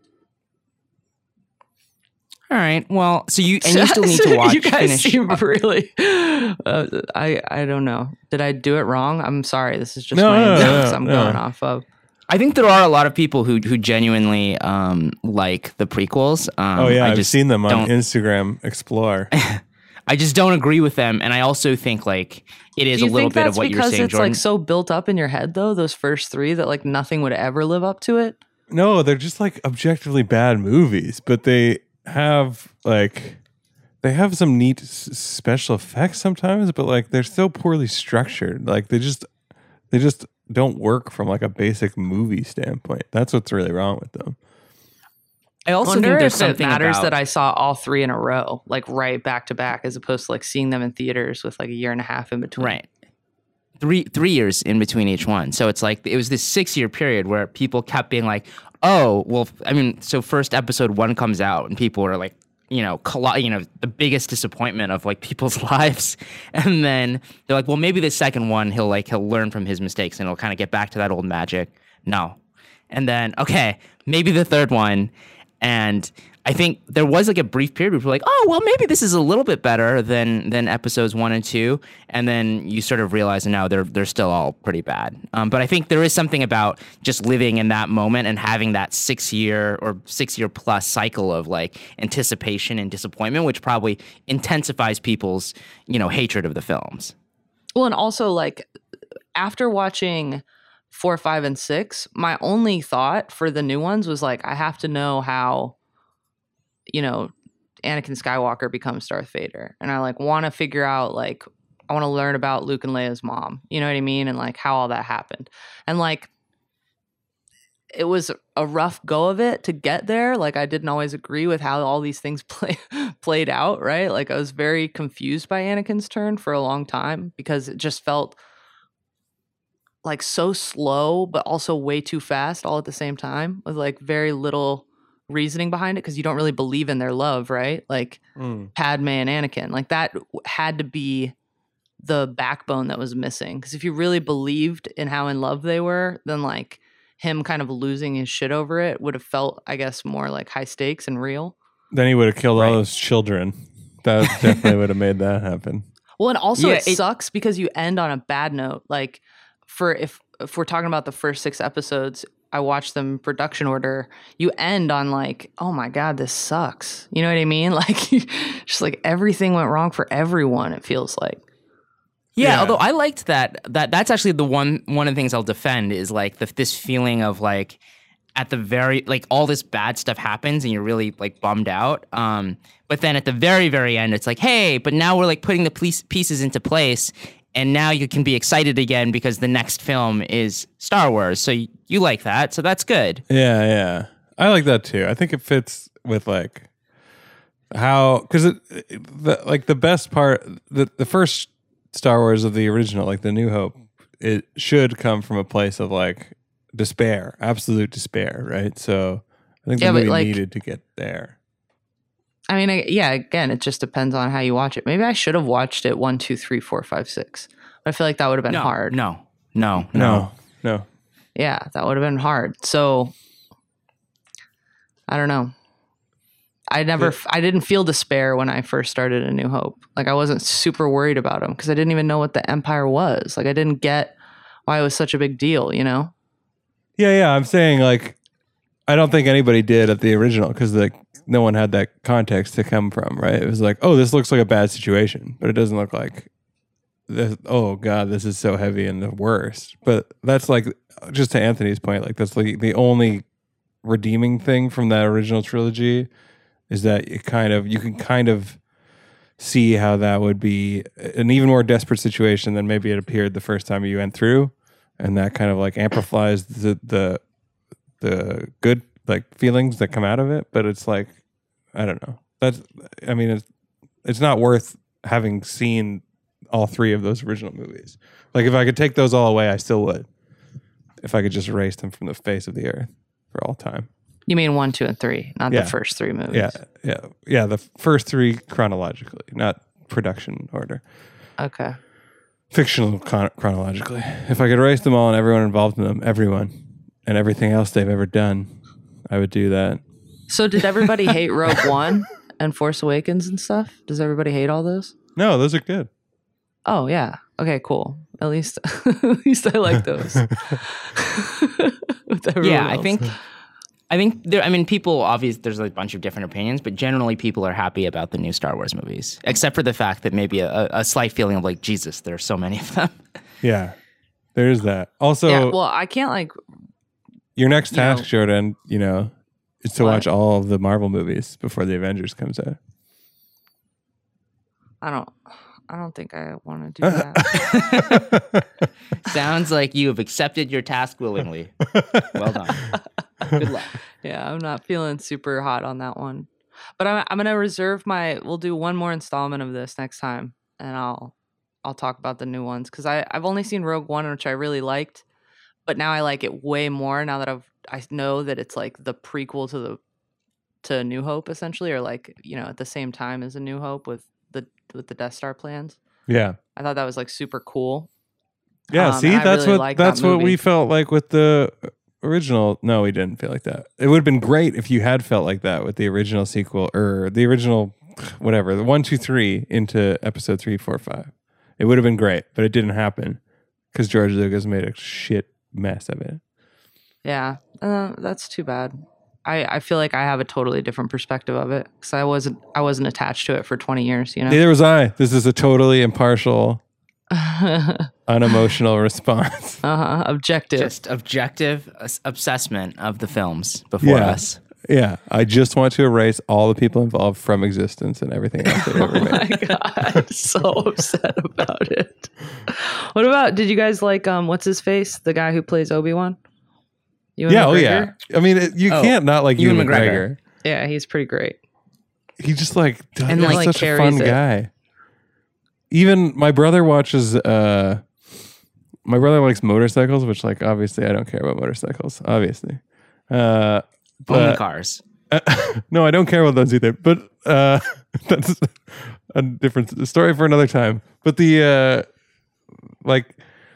All right. Well, so you and you still need to watch. You guys finish. seem really. Uh, I I don't know. Did I do it wrong? I'm sorry. This is just no, my no, notes no, I'm no. going off of. I think there are a lot of people who who genuinely um, like the prequels. Um, oh yeah, I I've just seen them on don't- Instagram Explore. I just don't agree with them, and I also think like it is Do you a little think bit that's of what you're because saying, it's Jordan. like so built up in your head though, those first three, that like nothing would ever live up to it? No, they're just like objectively bad movies, but they have like they have some neat s- special effects sometimes, but like they're so poorly structured. Like they just they just don't work from like a basic movie standpoint. That's what's really wrong with them. I also wonder think there's if it something matters about, that I saw all three in a row, like right back to back, as opposed to like seeing them in theaters with like a year and a half in between. Right. three three years in between each one. So it's like it was this six year period where people kept being like, oh, well, I mean, so first episode one comes out and people are like, you know, colli- you know, the biggest disappointment of like people's lives. And then they're like, well, maybe the second one, he'll like, he'll learn from his mistakes and he'll kind of get back to that old magic. No. And then, okay, maybe the third one. And I think there was like a brief period where people were like, oh, well, maybe this is a little bit better than than episodes one and two. And then you sort of realize, no, they're they're still all pretty bad. Um, but I think there is something about just living in that moment and having that six year or six year plus cycle of like anticipation and disappointment, which probably intensifies people's, you know, hatred of the films. Well, and also like after watching four, five, and six, my only thought for the new ones was like, I have to know how, you know, Anakin Skywalker becomes Darth Vader. And I like want to figure out like, I want to learn about Luke and Leia's mom, you know what I mean? And like how all that happened. And like, it was a rough go of it to get there. Like I didn't always agree with how all these things play, played out, right? Like I was very confused by Anakin's turn for a long time because it just felt like so slow, but also way too fast all at the same time with like very little reasoning behind it because you don't really believe in their love, right? Like mm. Padme and Anakin, like that had to be the backbone that was missing. Because if you really believed in how in love they were, then like him kind of losing his shit over it would have felt, I guess, more like high stakes and real. Then he would have killed right. all those children. That definitely would have made that happen. Well, and also yeah, it, it sucks because you end on a bad note. Like for if if we're talking about the first six episodes, I watched them in production order. You end on like, oh my God, this sucks. You know what I mean? Like, just like everything went wrong for everyone. It feels like. Yeah, yeah. Although I liked that. That that's actually the one one of the things I'll defend is like the, this feeling of like at the very like all this bad stuff happens and you're really like bummed out. Um, but then at the very very end, it's like, hey, but now we're like putting the piece, pieces into place. And now you can be excited again because the next film is Star Wars. So you, you like that. So that's good. Yeah, yeah. I like that too. I think it fits with like how, because it, it, the, like the best part, the, the first Star Wars of the original, like the New Hope, it should come from a place of like despair, absolute despair, right? So I think the yeah, movie like, needed to get there. I mean, I, yeah, again, it just depends on how you watch it. Maybe I should have watched it one, two, three, four, five, six. But I feel like that would have been no, hard. No, no, no, no, no. Yeah, that would have been hard. So I don't know. I never, yeah. I didn't feel despair when I first started A New Hope. Like I wasn't super worried about them because I didn't even know what the Empire was. Like I didn't get why it was such a big deal, you know? Yeah, yeah. I'm saying like, I don't think anybody did at the original because like no one had that context to come from, right? It was like, oh, this looks like a bad situation, but it doesn't look like this. Oh God, this is so heavy and the worst. But that's like, just to Anthony's point, like that's like the only redeeming thing from that original trilogy is that it kind of, you can kind of see how that would be an even more desperate situation than maybe it appeared the first time you went through. And that kind of like amplifies the, the, the good like feelings that come out of it, but it's like I don't know. That's I mean it's it's not worth having seen all three of those original movies. Like if I could take those all away, I still would. If I could just erase them from the face of the earth for all time. You mean one, two, and three, not yeah. the first three movies? Yeah, yeah, yeah. The first three chronologically, not production order. Okay. Fictional con- chronologically. If I could erase them all and everyone involved in them, everyone. And everything else they've ever done, I would do that. So did everybody hate Rogue One and Force Awakens and stuff? Does everybody hate all those? No, those are good. Oh, yeah. Okay, cool. At least at least I like those. Yeah, else. I think I think there I mean people obviously there's a bunch of different opinions, but generally people are happy about the new Star Wars movies, except for the fact that maybe a, a slight feeling of like, Jesus, there are so many of them. Yeah. There's that. Also, yeah, well, I can't like your next task, know, Jordan, you know, is to what? watch all of the Marvel movies before the Avengers comes out. I don't I don't think I want to do that. Sounds like you have accepted your task willingly. Well done. Good luck. Yeah, I'm not feeling super hot on that one. But I'm I'm going to reserve my we'll do one more installment of this next time and I'll I'll talk about the new ones because I I've only seen Rogue One, which I really liked, but now I like it way more now that I've I know that it's like the prequel to the to New Hope essentially, or like you know at the same time as A New Hope with the with the Death Star plans. Yeah. I thought that was like super cool. Yeah, Um, see, and I that's really what like that's that what we movie. felt like with the original. No, we didn't feel like that. It would have been great if you had felt like that with the original sequel or the original, whatever, the one, two, three into episode three, four, five. It would have been great, but it didn't happen because George Lucas made a shit mess of it. Yeah, uh, that's too bad. I, I feel like I have a totally different perspective of it because I wasn't I wasn't attached to it for twenty years. You know. Neither was I. This is a totally impartial, unemotional response. Uh-huh. Objective. Just objective ass- assessment of the films before Yeah. us. Yeah, I just want to erase all the people involved from existence and everything else they ever Oh my made. god, I'm so upset about it. What about? Did you guys like um? What's his face? The guy who plays Obi-Wan. Ewan Yeah, oh McGregor? yeah. I mean, it, you Oh, can't not like Ewan Ewan McGregor. McGregor. Yeah, he's pretty great. He just like does, And, he's like, such a carries fun it. guy. Even my brother watches. uh My brother likes motorcycles, which like obviously I don't care about motorcycles. Obviously, uh, Only but cars. no, I don't care about those either. But uh, that's a different story for another time. But the uh, like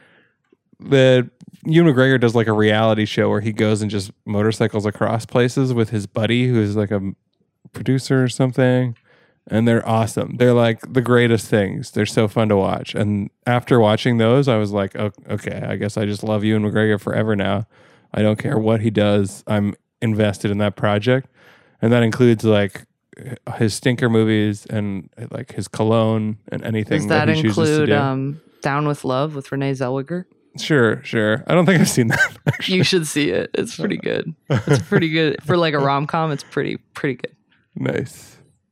the Ewan McGregor does like a reality show where he goes and just motorcycles across places with his buddy who is like a producer or something. And they're awesome. They're like the greatest things. They're so fun to watch. And after watching those, I was like, oh, okay, I guess I just love Ewan McGregor forever now. I don't care what he does. I'm invested in that project. And that includes like his stinker movies and like his cologne and anything Does that that he chooses to include do. um, Down with Love with Renee Zellweger? Sure, sure. I don't think I've seen that. Actually. You should see it. It's pretty good. It's pretty good for like a rom com. It's pretty pretty good. Nice.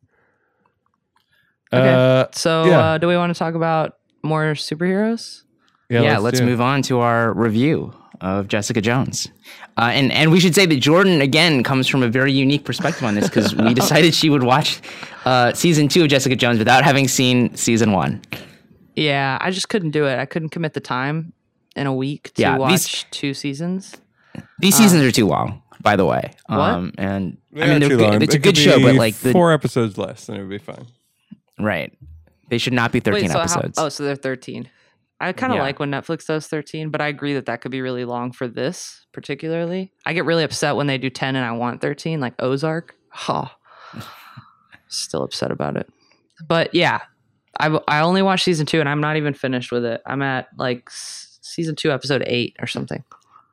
Okay. Uh, So, yeah. uh, do we want to talk about more superheroes? Yeah, let's, do it. move on to our review of Jessica Jones. Uh, and, and we should say that Jordan, again, comes from a very unique perspective on this because we decided she would watch uh, season two of Jessica Jones without having seen season one. Yeah, I just couldn't do it. I couldn't commit the time in a week to Yeah, watch these- two seasons. These seasons are too long, by the way. What? Um, and They're I mean, not they're too good- long. it's a It could good show, but be like the four episodes less, and it would be fine. right, they should not be thirteen Wait, so episodes. How, oh, so they're thirteen. I kind of Yeah. like when Netflix does thirteen, but I agree that that could be really long for this particularly. I get really upset when they do ten and I want thirteen, like Ozark. Oh, still upset about it. But yeah, I I only watched season two and I'm not even finished with it. I'm at like s- season two, episode eight or something.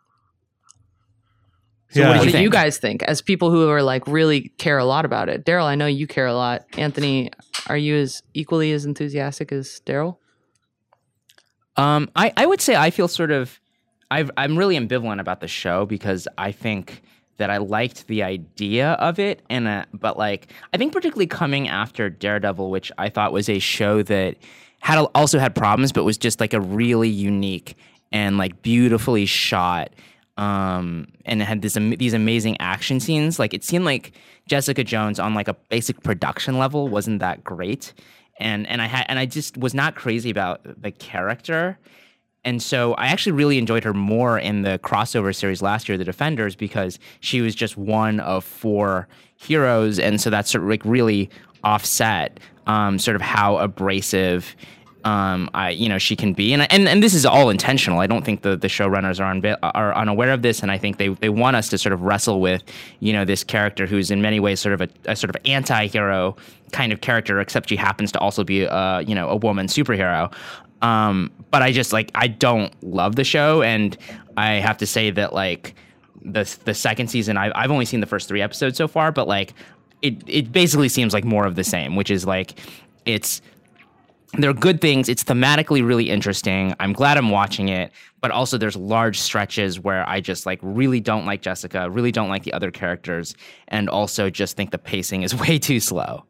So Yeah. what What do do you you think? guys think as people who are like really care a lot about it? Daryl, I know you care a lot. Anthony, are you as equally as enthusiastic as Daryl? Um, I, I would say I feel sort of, I've, I'm really ambivalent about the show because I think that I liked the idea of it, and uh, but like I think particularly coming after Daredevil, which I thought was a show that had a, also had problems, but was just like a really unique and like beautifully shot, um, and it had this am- these amazing action scenes. Like it seemed like Jessica Jones on like a basic production level wasn't that great. And and I had and I just was not crazy about the character, and so I actually really enjoyed her more in the crossover series last year, The Defenders, because she was just one of four heroes, and so that's sort of like really offset um, sort of how abrasive um, I you know she can be, and and and this is all intentional. I don't think the the showrunners are unbe- are unaware of this, and I think they they want us to sort of wrestle with you know this character who's in many ways sort of a, a sort of anti-hero kind of character, except she happens to also be a you know a woman superhero. Um, but I just like I don't love the show, and I have to say that like the the second season I, I've only seen the first three episodes so far, but like it it basically seems like more of the same, which is like it's. There are good things. It's thematically really interesting. I'm glad I'm watching it, but also there's large stretches where I just like really don't like Jessica, really don't like the other characters, and also just think the pacing is way too slow.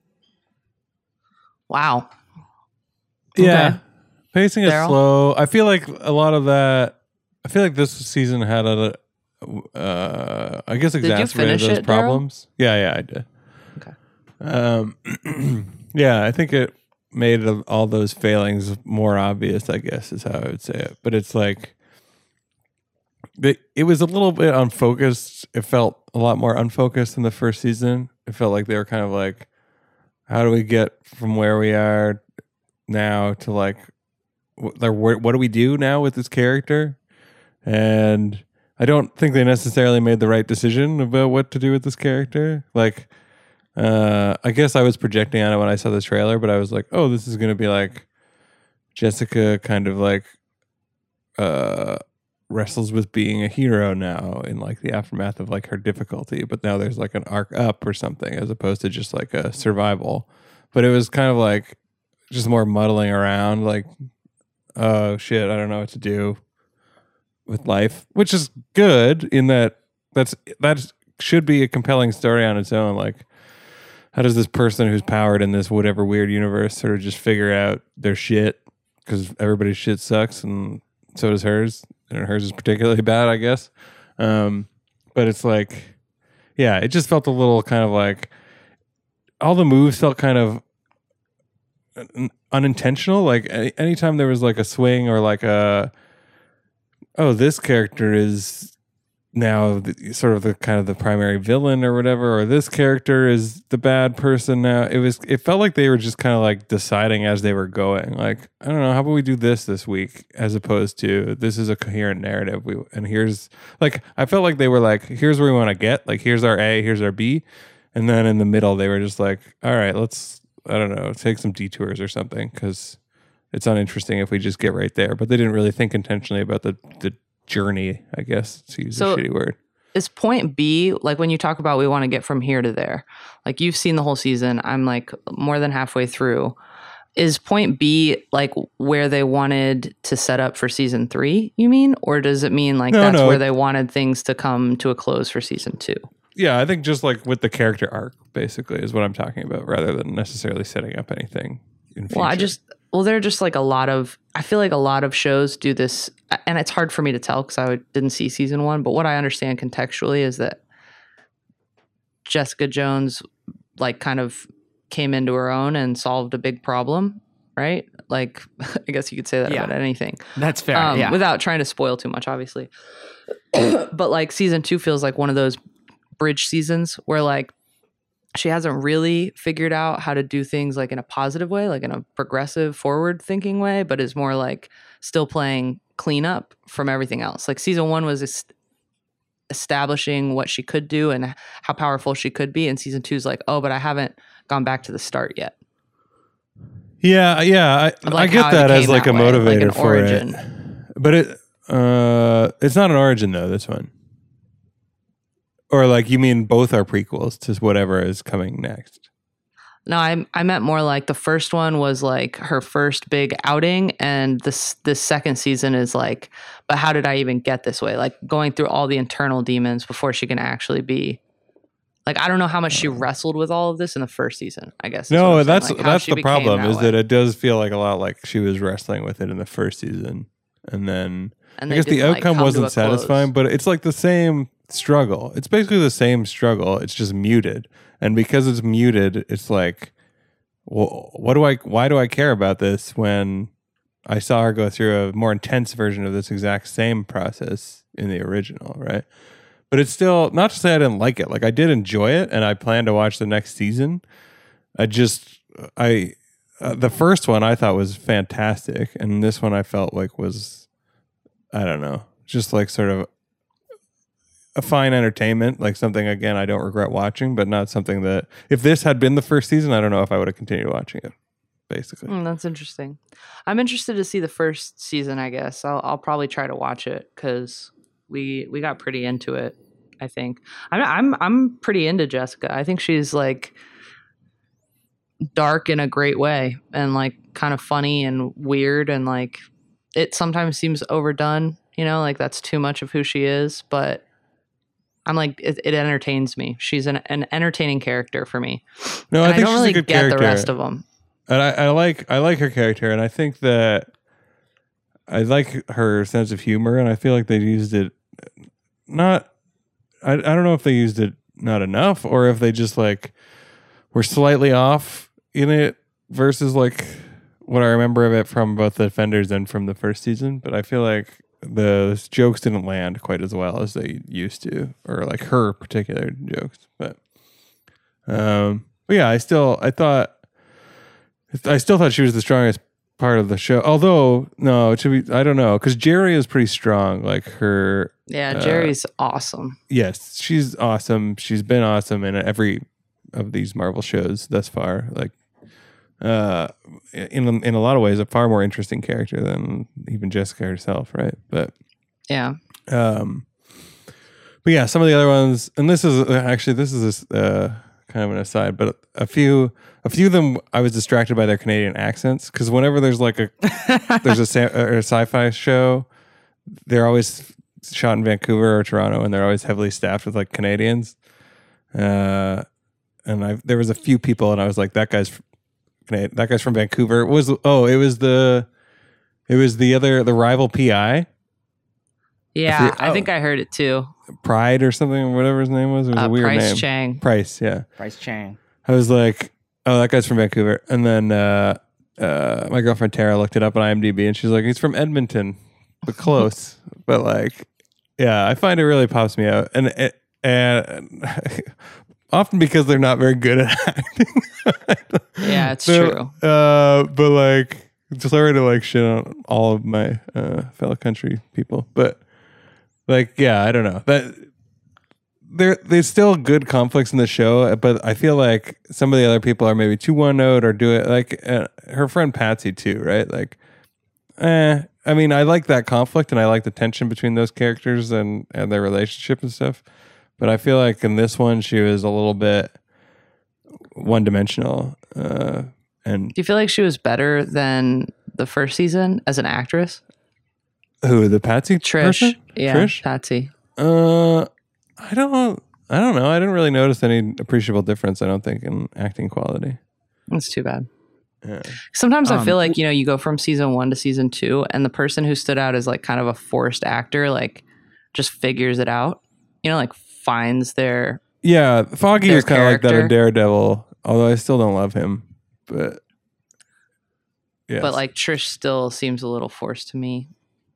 Wow. Yeah. Okay. Pacing is Daryl? slow. I feel like a lot of that. I feel like this season had a. Uh, I guess you exacerbated finish those it, Daryl? problems. Yeah, yeah, I did. Okay. Um, yeah, I think it. made all those failings more obvious, I guess is how I would say it. But it's like it, it was a little bit unfocused. It felt a lot more unfocused in the first season. It felt like they were kind of like, how do we get from where we are now to like, what, what do we do now with this character? And I don't think they necessarily made the right decision about what to do with this character. Like, uh, I guess I was projecting on it when I saw the trailer, but I was like, oh, this is going to be like Jessica kind of like uh, wrestles with being a hero now in like the aftermath of like her difficulty. But now there's like an arc up or something as opposed to just like a survival. But it was kind of like just more muddling around like, oh shit, I don't know what to do with life, which is good in that that's that should be a compelling story on its own. Like, how does this person who's powered in this whatever weird universe sort of just figure out their shit because everybody's shit sucks and so does hers, and hers is particularly bad, I guess. Um, but it's like, yeah, it just felt a little kind of like all the moves felt kind of unintentional. Like any, anytime there was like a swing or like a oh, this character is now the, sort of the kind of the primary villain or whatever, or this character is the bad person now. It was, it felt like they were just kind of like deciding as they were going. Like, I don't know, how about we do this this week as opposed to this is a coherent narrative. We and here's like, I felt like they were like, here's where we want to get. Like, here's our A, here's our B, and then in the middle they were just like, all right, let's I don't know, take some detours or something because it's uninteresting if we just get right there. But they didn't really think intentionally about the, the journey, I guess, to use so a shitty word. Is point B, like when you talk about we want to get from here to there, like you've seen the whole season, I'm like more than halfway through. Is point B like where they wanted to set up for season three, you mean? Or does it mean like no, that's no, where it, they wanted things to come to a close for season two? Yeah, I think just like with the character arc, basically, is what I'm talking about, rather than necessarily setting up anything in future. Well, I just, well, there are just like a lot of, I feel like a lot of shows do this, and it's hard for me to tell because I didn't see season one, but what I understand contextually is that Jessica Jones like kind of came into her own and solved a big problem, right? Like, I guess you could say that yeah. about anything. That's fair, um, yeah. Without trying to spoil too much, obviously. But like season two feels like one of those bridge seasons where like she hasn't really figured out how to do things like in a positive way, like in a progressive forward thinking way, but is more like still playing cleanup from everything else. Like season one was est- establishing what she could do and how powerful she could be. And season two is like, oh, but I haven't gone back to the start yet. Yeah. Yeah. I, like I get that as like that a way, motivator like for origin. It, but it, uh, it's not an origin though, this one. Or like you mean both are prequels to whatever is coming next? No, I I meant more like the first one was like her first big outing, and this this second season is like, but how did I even get this way? Like going through all the internal demons before she can actually be. Like I don't know how much she wrestled with all of this in the first season. I guess. No, that's like that's the problem that is way. that it does feel like a lot like she was wrestling with it in the first season, and then and I guess the outcome like wasn't satisfying, but it's like the same struggle. It's basically the same struggle. It's just muted, and because it's muted, it's like, well, what do I? Why do I care about this when I saw her go through a more intense version of this exact same process in the original, right? But it's still not to say I didn't like it. Like I did enjoy it, and I plan to watch the next season. I just I uh, the first one I thought was fantastic, and this one I felt like was I don't know, just like sort of a fine entertainment, like something, again, I don't regret watching, but not something that, if this had been the first season, I don't know if I would have continued watching it, basically. Mm, that's interesting. I'm interested to see the first season, I guess. I'll, I'll probably try to watch it because we we got pretty into it, I think. I'm, I'm, I'm pretty into Jessica. I think she's like dark in a great way and like kind of funny and weird, and like it sometimes seems overdone, you know, like that's too much of who she is, but I'm like, it, it entertains me. She's an, an entertaining character for me. No, and I think I don't she's really a good get character. the rest of them. And I, I like, I like her character, and I think that I like her sense of humor, and I feel like they used it not. I, I don't know if they used it not enough, or if they just like were slightly off in it versus like what I remember of it from both the Defenders and from the first season. But I feel like the jokes didn't land quite as well as they used to, or like her particular jokes. But, um, but yeah, I still I thought I still thought she was the strongest part of the show. Although no, it should be I don't know because Jerry is pretty strong. Like her, Yeah, uh, Jerry's awesome. yes, she's awesome. She's been awesome in every of these Marvel shows thus far. Like, uh, in in a lot of ways, a far more interesting character than even Jessica herself, right? But Yeah. um, but yeah, some of the other ones, and this is actually this is uh, kind of an aside, but a few a few of them I was distracted by their Canadian accents because whenever there's like a there's a, sa- or a sci-fi show, they're always shot in Vancouver or Toronto, and they're always heavily staffed with like Canadians. Uh, and I there was a few people, and I was like, that guy's Canadian, that guy's from Vancouver. It was oh, it was the it was the other the rival P I. Yeah, I I think I heard it too. Pride or something, whatever his name was. It was Uh, a weird Price name. Chang. Price, yeah. Bryce Chang. I was like, oh, that guy's from Vancouver. And then uh, uh, my girlfriend Tara looked it up on IMDb, and she's like, he's from Edmonton, but close. But like, yeah, I find it really pops me out, and and, and often because they're not very good at acting. Yeah, it's So, true. Uh, but like, sorry to like shit on all of my uh, fellow country people, but like, yeah, I don't know that there there's still good conflicts in the show, but I feel like some of the other people are maybe too one note or do it like uh, her friend Patsy too, right? Like, eh. I mean, I like that conflict and I like the tension between those characters and and their relationship and stuff. But I feel like in this one, she was a little bit one dimensional. Uh, and Do you feel like she was better than the first season as an actress? who the Patsy Trish. person? Yeah, Trish? Patsy. Uh, I don't. I don't know. I didn't really notice any appreciable difference. I don't think in acting quality. That's too bad. Yeah. Sometimes I Um, feel like, you know, you go from season one to season two, and the person who stood out as like kind of a forced actor, like just figures it out, you know, like finds their, Yeah, Foggy Their is kind of like that in character. Daredevil, although I still don't love him. But yeah, but like Trish still seems a little forced to me.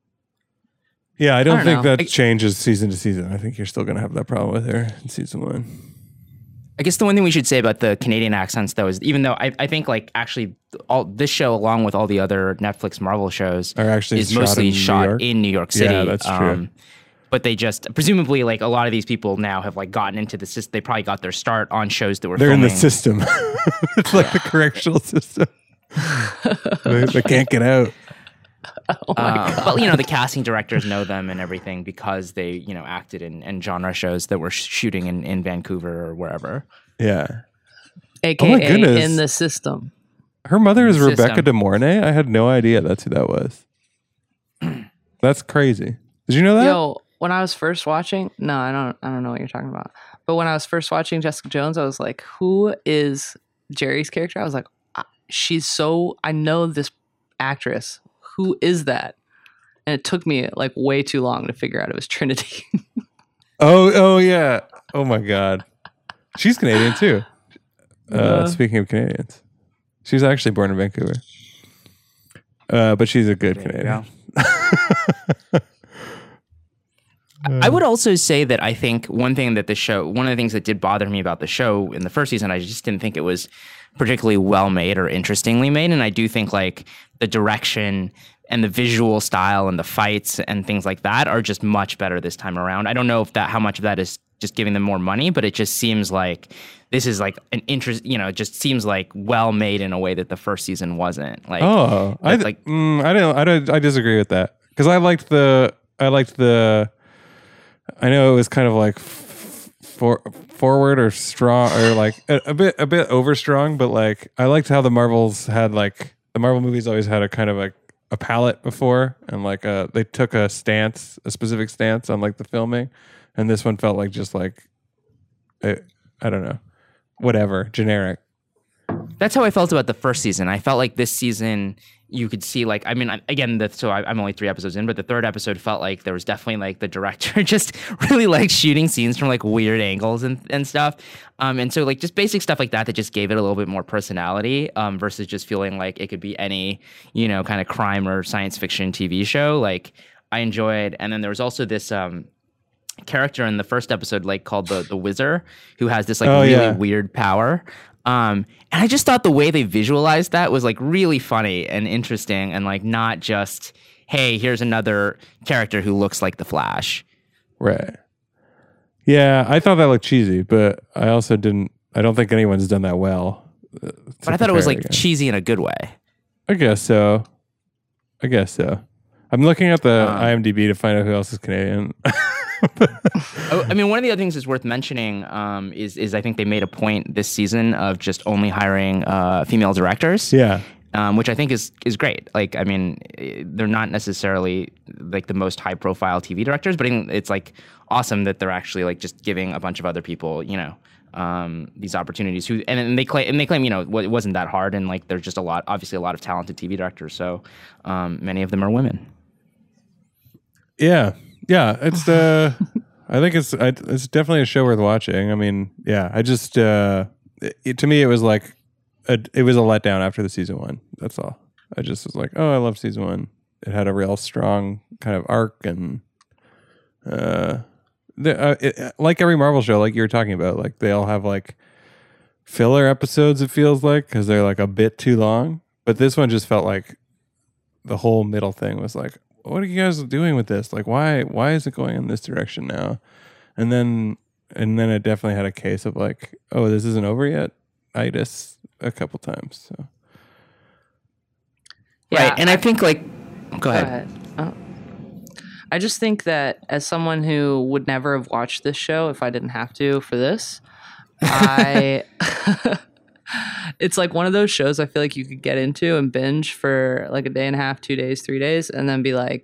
yeah, I don't, I don't think know. that I- changes season to season. I think you're still going to have that problem with her in season one. I guess the one thing we should say about the Canadian accents, though, is even though I, I think like actually all this show, along with all the other Netflix Marvel shows, Are actually is shot mostly in New shot York? in New York City. Yeah, that's true. But they just presumably like a lot of these people now have like gotten into the system. They probably got their start on shows that were They're filming. in the system. It's like the correctional system. they, they can't get out. Oh my Um, God. but you know the casting directors know them and everything because they you know acted in, in genre shows that were sh- shooting in, in Vancouver or wherever. Yeah. A Oh my K A goodness. in the system. Her mother is System. Rebecca De Mornay. I had no idea that's who that was. That's crazy. Did you know that? Yo, when I was first watching, no, I don't I don't know what you're talking about. But when I was first watching Jessica Jones, I was like, who is Jerry's character? I was like, "Ah, she's so I know this actress. Who is that? And it took me like way too long to figure out it was Trinity. Oh, oh yeah. Oh my God. She's Canadian too. Uh, Uh. speaking of Canadians, she's actually born in Vancouver. Uh, but she's a good There you Canadian. I would also say that I think one thing that the show, one of the things that did bother me about the show in the first season, I just didn't think it was particularly well made or interestingly made. And I do think like the direction and the visual style and the fights and things like that are just much better this time around. I don't know if that, how much of that is just giving them more money, but it just seems like this is like an interest, you know, it just seems like well made in a way that the first season wasn't. Like, Oh, I that's like. like- mm, I don't. I don't. I disagree with that because I liked the. I liked the. I know it was kind of like f- for forward or strong or like a, a bit a bit over strong, but like I liked how the Marvels had like the Marvel movies always had a kind of like a palette before and like uh they took a stance, a specific stance on like the filming, and this one felt like just like it, I don't know, whatever, generic. That's how I felt about the first season. I felt like this season you could see like I mean I- again the, so I, I'm only three episodes in, but the third episode felt like there was definitely like the director just really like shooting scenes from like weird angles and, and stuff. Um, and so like just basic stuff like that that just gave it a little bit more personality um, versus just feeling like it could be any you know kind of crime or science fiction T V show. Like I enjoyed, and then there was also this um, character in the first episode like called the the Wizard who has this like Oh, really yeah. weird power. Um, and I just thought the way they visualized that was like really funny and interesting and like not just, hey, here's another character who looks like the Flash. Right. Yeah, I thought that looked cheesy, but I also didn't. I don't think anyone's done that well. uh, to But I thought it was prepare like again. cheesy in a good way. I guess so. I guess so. I'm looking at the Um, IMDb to find out who else is Canadian. Oh, I mean, one of the other things that's worth mentioning um, is is I think they made a point this season of just only hiring uh, female directors. Yeah. Um, which I think is is great. Like, I mean, eh, they're not necessarily like the most high profile T V directors, but it's like awesome that they're actually like just giving a bunch of other people, you know, um, these opportunities. Who and, and they claim and they claim, you know, it wasn't that hard, and like there's just a lot, obviously a lot of talented T V directors. So um, many of them are women. Yeah. Yeah. It's uh I think it's I, it's definitely a show worth watching. I mean, yeah, I just uh it, to me it was like a, it was a letdown after the season one. That's all. I just was like, oh, I love season one. It had a real strong kind of arc, and uh, the, uh it, like every Marvel show, like you were talking about, like they all have like filler episodes. It feels like because they're like a bit too long. But this one just felt like the whole middle thing was like, what are you guys doing with this? Like, why why is it going in this direction now? And then and then it definitely had a case of like, oh, this isn't over yet. Itis a couple times. So Yeah, right. And I, think like, go, Go ahead. ahead. Oh. I just think that as someone who would never have watched this show if I didn't have to for this, I it's like one of those shows I feel like you could get into and binge for like a day and a half, two days, three days, and then be like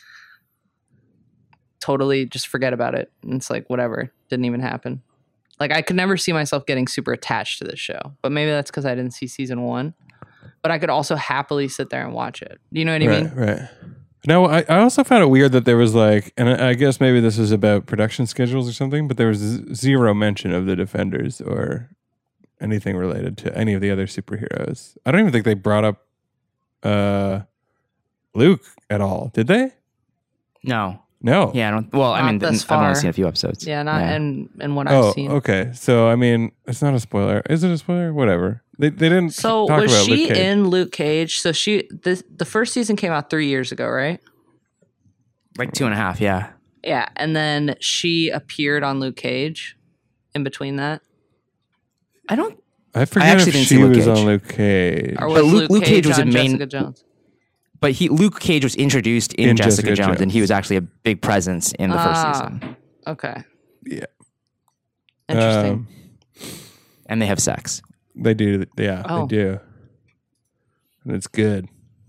totally just forget about it. And it's like whatever, didn't even happen. Like I could never see myself getting super attached to this show, but maybe that's because I didn't see season one. But I could also happily sit there and watch it. Do you know what I right, mean? right. No, I, I also found it weird that there was like, and I I guess maybe this was about production schedules or something, but there was z- zero mention of the Defenders or anything related to any of the other superheroes. I don't even think they brought up uh, Luke at all, did they? No. No. Yeah. I don't. Well, I Not mean, thus I've only far. seen a few episodes. Yeah, not and and what I've Oh, seen. okay. So I mean, it's not a spoiler. Is it a spoiler? Whatever. They they didn't So talk was about she Luke Cage. in Luke Cage? So she the the first season came out three years ago, right? Like two and a half. Yeah. Yeah, and then she appeared on Luke Cage. In between that, I don't. I forget actually if didn't she see Luke was Cage. on Luke Cage. or But was Luke- Luke, Luke Cage, Cage was on a main- Jessica Jones? But he Luke Cage was introduced in, In Jessica, Jessica Jones, and he Jones. was actually a big presence in the first Ah. season. Okay, Yeah. interesting. Um, And they have sex. they do. Yeah, Oh. they do. And it's good.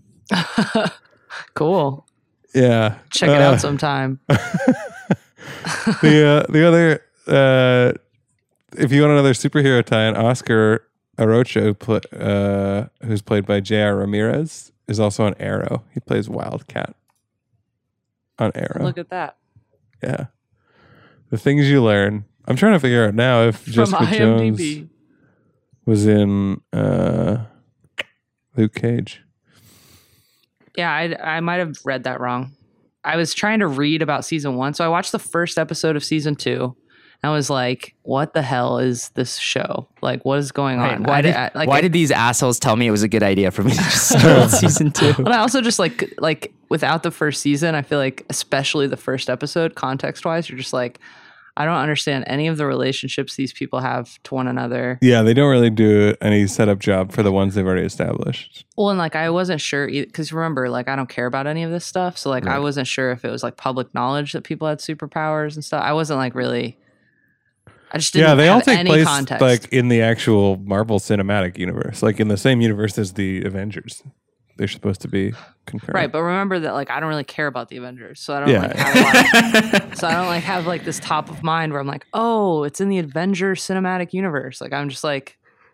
Cool. Yeah. Check it Uh, out sometime. the uh, the other uh, if you want another superhero tie-in, Oscar Arocho, pl- uh, who's played by J R Ramirez, is also on Arrow. He plays Wildcat on Arrow. Look at that Yeah, the things you learn. I'm trying to figure out now if from Jessica Jones IMDb. was in uh, Luke Cage. Yeah, I I might have read that wrong. I was trying to read about season one, so I watched the first episode of season two. And I was like, "What the hell is this show? Like, what is going on?" Why I did I- like Why I- did these assholes tell me it was a good idea for me to just start season two? But I also just like like without the first season, I feel like especially the first episode, context wise, you're just like, I don't understand any of the relationships these people have to one another. Yeah, they don't really do any setup job for the ones they've already established. Well, and like I wasn't sure because remember, like I don't care about any of this stuff, so like I Right. wasn't sure if it was like public knowledge that people had superpowers and stuff. I wasn't like really. I just didn't Yeah, they all have take any place context. like in the actual Marvel Cinematic Universe, like in the same universe as the Avengers. They're supposed to be concurrent. Right, but remember that like I don't really care about the Avengers, so I don't Yeah. like have a lot of, so I don't like have like this top of mind where I'm like, oh, it's in the Avengers cinematic universe. Like I'm just like,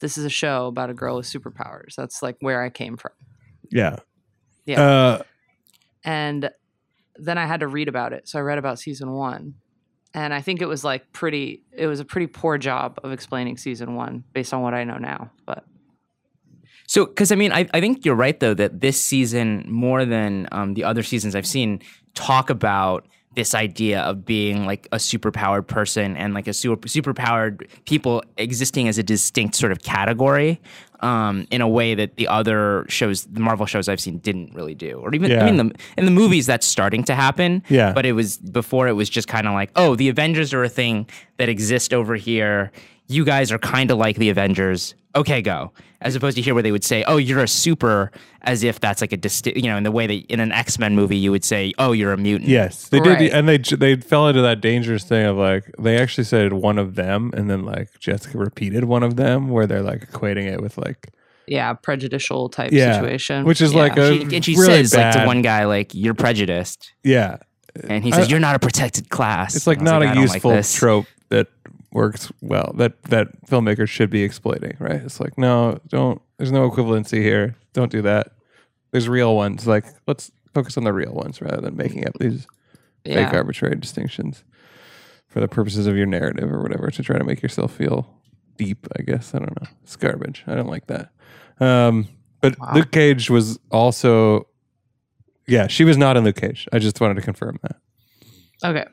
this is a show about a girl with superpowers. That's like where I came from. Yeah. Yeah. Uh, And then I had to read about it. So I read about season one. And I think it was like pretty, it was a pretty poor job of explaining season one based on what I know now. But So, because I mean, I, I think you're right, though, that this season, more than um, the other seasons I've seen, talk about this idea of being like a superpowered person and like a super superpowered people existing as a distinct sort of category um, in a way that the other shows, the Marvel shows I've seen, didn't really do. Or even, Yeah. I mean, the, in the movies, that's starting to happen. Yeah. But it was before it was just kind of like, oh, the Avengers are a thing that exist over here. You guys are kind of like the Avengers. Okay, go. As opposed to here where they would say, oh, you're a super, as if that's like a distinct, you know, in the way that in an X-Men movie you would say, oh, you're a mutant. yes, they Right. did, and they they fell into that dangerous thing of like they actually said one of them, and then like Jessica repeated one of them, where they're like equating it with like yeah, prejudicial type yeah, situation. which is Yeah. like a She, and she really says like to bad- one guy, like, you're prejudiced. yeah, And he says, I- you're not a protected class. it's like And I not was a I don't like useful this. trope that works well that that filmmakers should be exploiting, right? It's like no, don't. There's no equivalency here. Don't do that. There's real ones. Like let's focus on the real ones rather than making up these Yeah. fake arbitrary distinctions for the purposes of your narrative or whatever to try to make yourself feel deep. I guess I don't know. It's garbage. I don't like that. Um, but Wow. Luke Cage was also, yeah, she was not in Luke Cage. I just wanted to confirm that. Okay.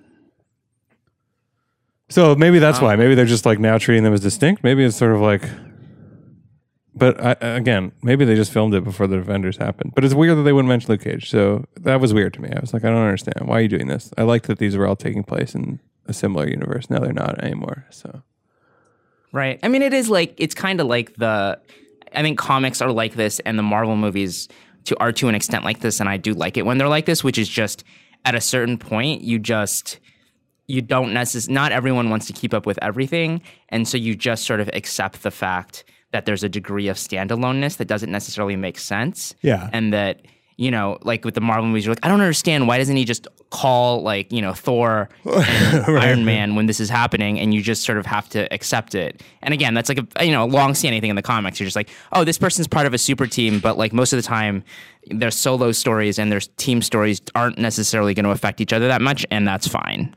So maybe that's Um, why. Maybe they're just like now treating them as distinct. Maybe it's sort of like, but I, again, maybe they just filmed it before the Defenders happened. But it's weird that they wouldn't mention Luke Cage. So that was weird to me. I was like, I don't understand. Why are you doing this? I like that these were all taking place in a similar universe. Now they're not anymore. So Right. I mean, it is like, it's kind of like the, I think comics are like this and the Marvel movies to are to an extent like this. And I do like it when they're like this, which is just at a certain point, you just, you don't necessarily, not everyone wants to keep up with everything. And so you just sort of accept the fact that there's a degree of standaloneness that doesn't necessarily make sense. Yeah. And that, you know, like with the Marvel movies, you're like, I don't understand. Why doesn't he just call like, you know, Thor and Right. Iron Man when this is happening? And you just sort of have to accept it. And again, that's like a, you know, long standing thing in the comics. You're just like, oh, this person's part of a super team. But like most of the time, their solo stories and their team stories aren't necessarily going to affect each other that much. And that's fine.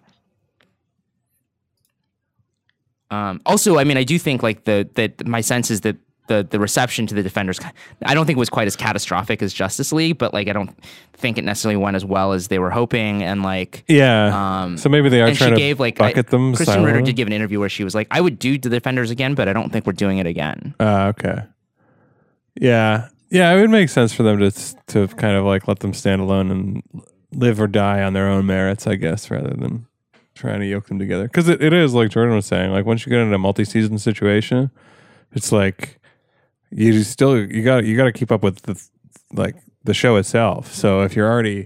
Um, also, I mean, I do think like the that my sense is that the the reception to the Defenders, I don't think was quite as catastrophic as Justice League, but like I don't think it necessarily went as well as they were hoping. And like, yeah. um, so maybe they are and she trying to gave like bucket I, them. Kristen silently. Ritter did give an interview where she was like, I would do the Defenders again, but I don't think we're doing it again. Uh, okay. Yeah. Yeah, it would make sense for them to to kind of like let them stand alone and live or die on their own merits, I guess, rather than trying to yoke them together. Because it, it is, like Jordan was saying, like once you get into a multi-season situation, it's like you still you got you got to keep up with the like the show itself. So if you're already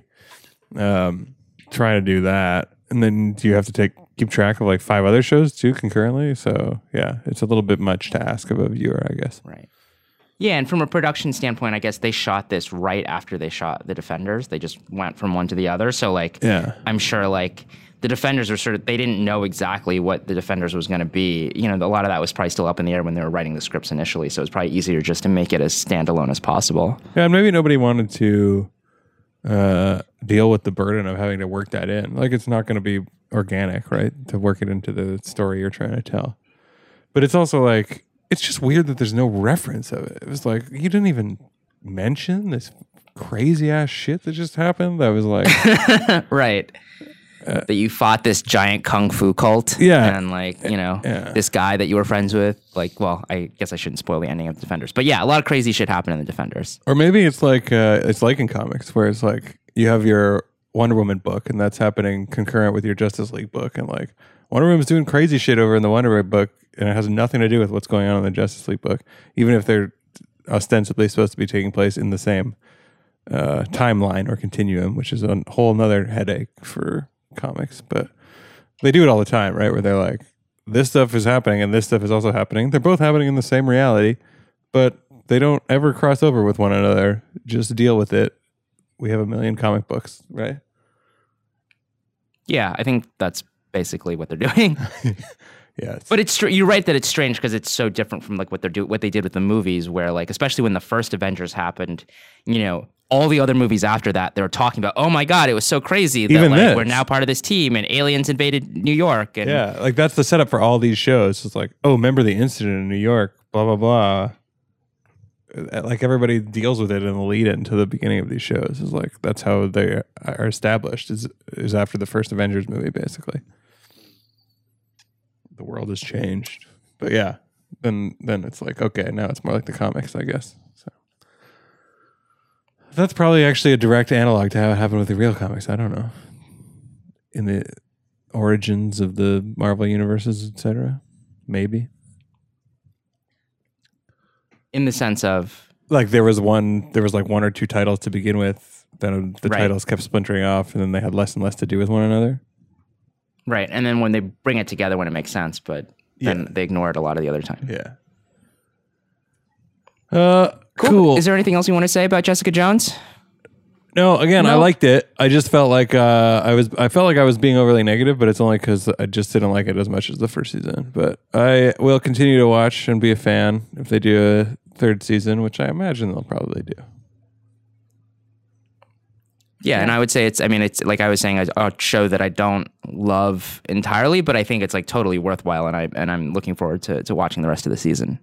um, trying to do that, and then you have to take keep track of like five other shows too concurrently. So yeah, it's a little bit much to ask of a viewer, I guess. Right. Yeah, and from a production standpoint, I guess they shot this right after they shot the Defenders. They just went from one to the other. So like, Yeah. I'm sure like the Defenders are sort of, they didn't know exactly what the Defenders was going to be. You know, a lot of that was probably still up in the air when they were writing the scripts initially. So it was probably easier just to make it as standalone as possible. Yeah, and maybe nobody wanted to uh, deal with the burden of having to work that in. Like, it's not going to be organic, right? To work it into the story you're trying to tell. But it's also like, it's just weird that there's no reference of it. It was like, you didn't even mention this crazy ass shit that just happened. That was like, Right. Uh, that you fought this giant kung fu cult. Yeah. And like, you know, Yeah. this guy that you were friends with. Like, well, I guess I shouldn't spoil the ending of the Defenders. But yeah, a lot of crazy shit happened in the Defenders. or maybe it's like, uh, it's like in comics where it's like, you have your Wonder Woman book and that's happening concurrent with your Justice League book. And like, Wonder Woman's doing crazy shit over in the Wonder Woman book, and it has nothing to do with what's going on in the Justice League book, even if they're ostensibly supposed to be taking place in the same uh, timeline or continuum, which is a whole nother headache for comics. But they do it all the time, right? Where they're like, this stuff is happening and this stuff is also happening. They're both happening in the same reality, but they don't ever cross over with one another. Just deal with it. We have a million comic books, right? Yeah, I think that's basically what they're doing. Yeah, it's, But it's str- you're right that it's strange because it's so different from like what they're do what they did with the movies, where like especially when the first Avengers happened, you know, all the other movies after that they were talking about, oh my god, it was so crazy that Even like this. we're now part of this team and aliens invaded New York. And yeah, like that's the setup for all these shows. It's like, oh, remember the incident in New York? Blah blah blah. Like everybody deals with it in the lead into the beginning of these shows. Is like that's how they are established. Is is after the first Avengers movie, basically. The world has changed, but yeah, then then it's like okay, now it's more like the comics, I guess. So that's probably actually a direct analog to how it happened with the real comics. I don't know, in the origins of the Marvel universes, et cetera. Maybe. in the sense of Like there was one, there was like one or two titles to begin with. Then the Right. titles kept splintering off, and then they had less and less to do with one another. right, and then when they bring it together when it makes sense, but then Yeah. they ignore it a lot of the other time. Yeah. Uh, cool. Is there anything else you want to say about Jessica Jones? No, again, I No. liked it. I just felt like uh, I was. I felt like I was being overly negative, but it's only because I just didn't like it as much as the first season. But I will continue to watch and be a fan if they do a third season, which I imagine they'll probably do. Yeah, and I would say it's, I mean, it's like I was saying, a, a show that I don't love entirely, but I think it's like totally worthwhile, and I and I'm looking forward to to watching the rest of the season.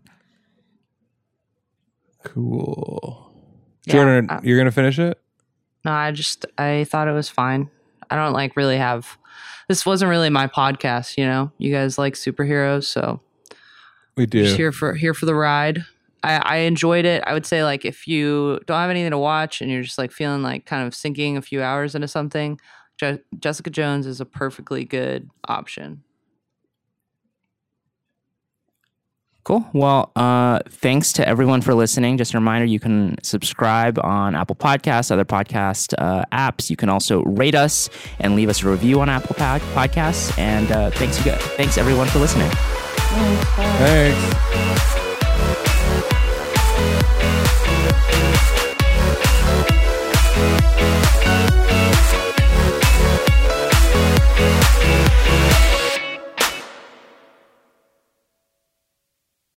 Cool. Yeah, Jordan, uh, you're gonna finish it? No, I just I thought it was fine. I don't like really have this wasn't really my podcast, you know. You guys like superheroes, so We do. just here for here for the ride. I, I enjoyed it. I would say like if you don't have anything to watch and you're just like feeling like kind of sinking a few hours into something, Je- Jessica Jones is a perfectly good option. Cool. Well, uh, thanks to everyone for listening. Just a reminder, you can subscribe on Apple Podcasts, other podcast uh, apps. You can also rate us and leave us a review on Apple Pod- Podcasts. And uh, thanks, you guys, thanks everyone for listening. Thanks.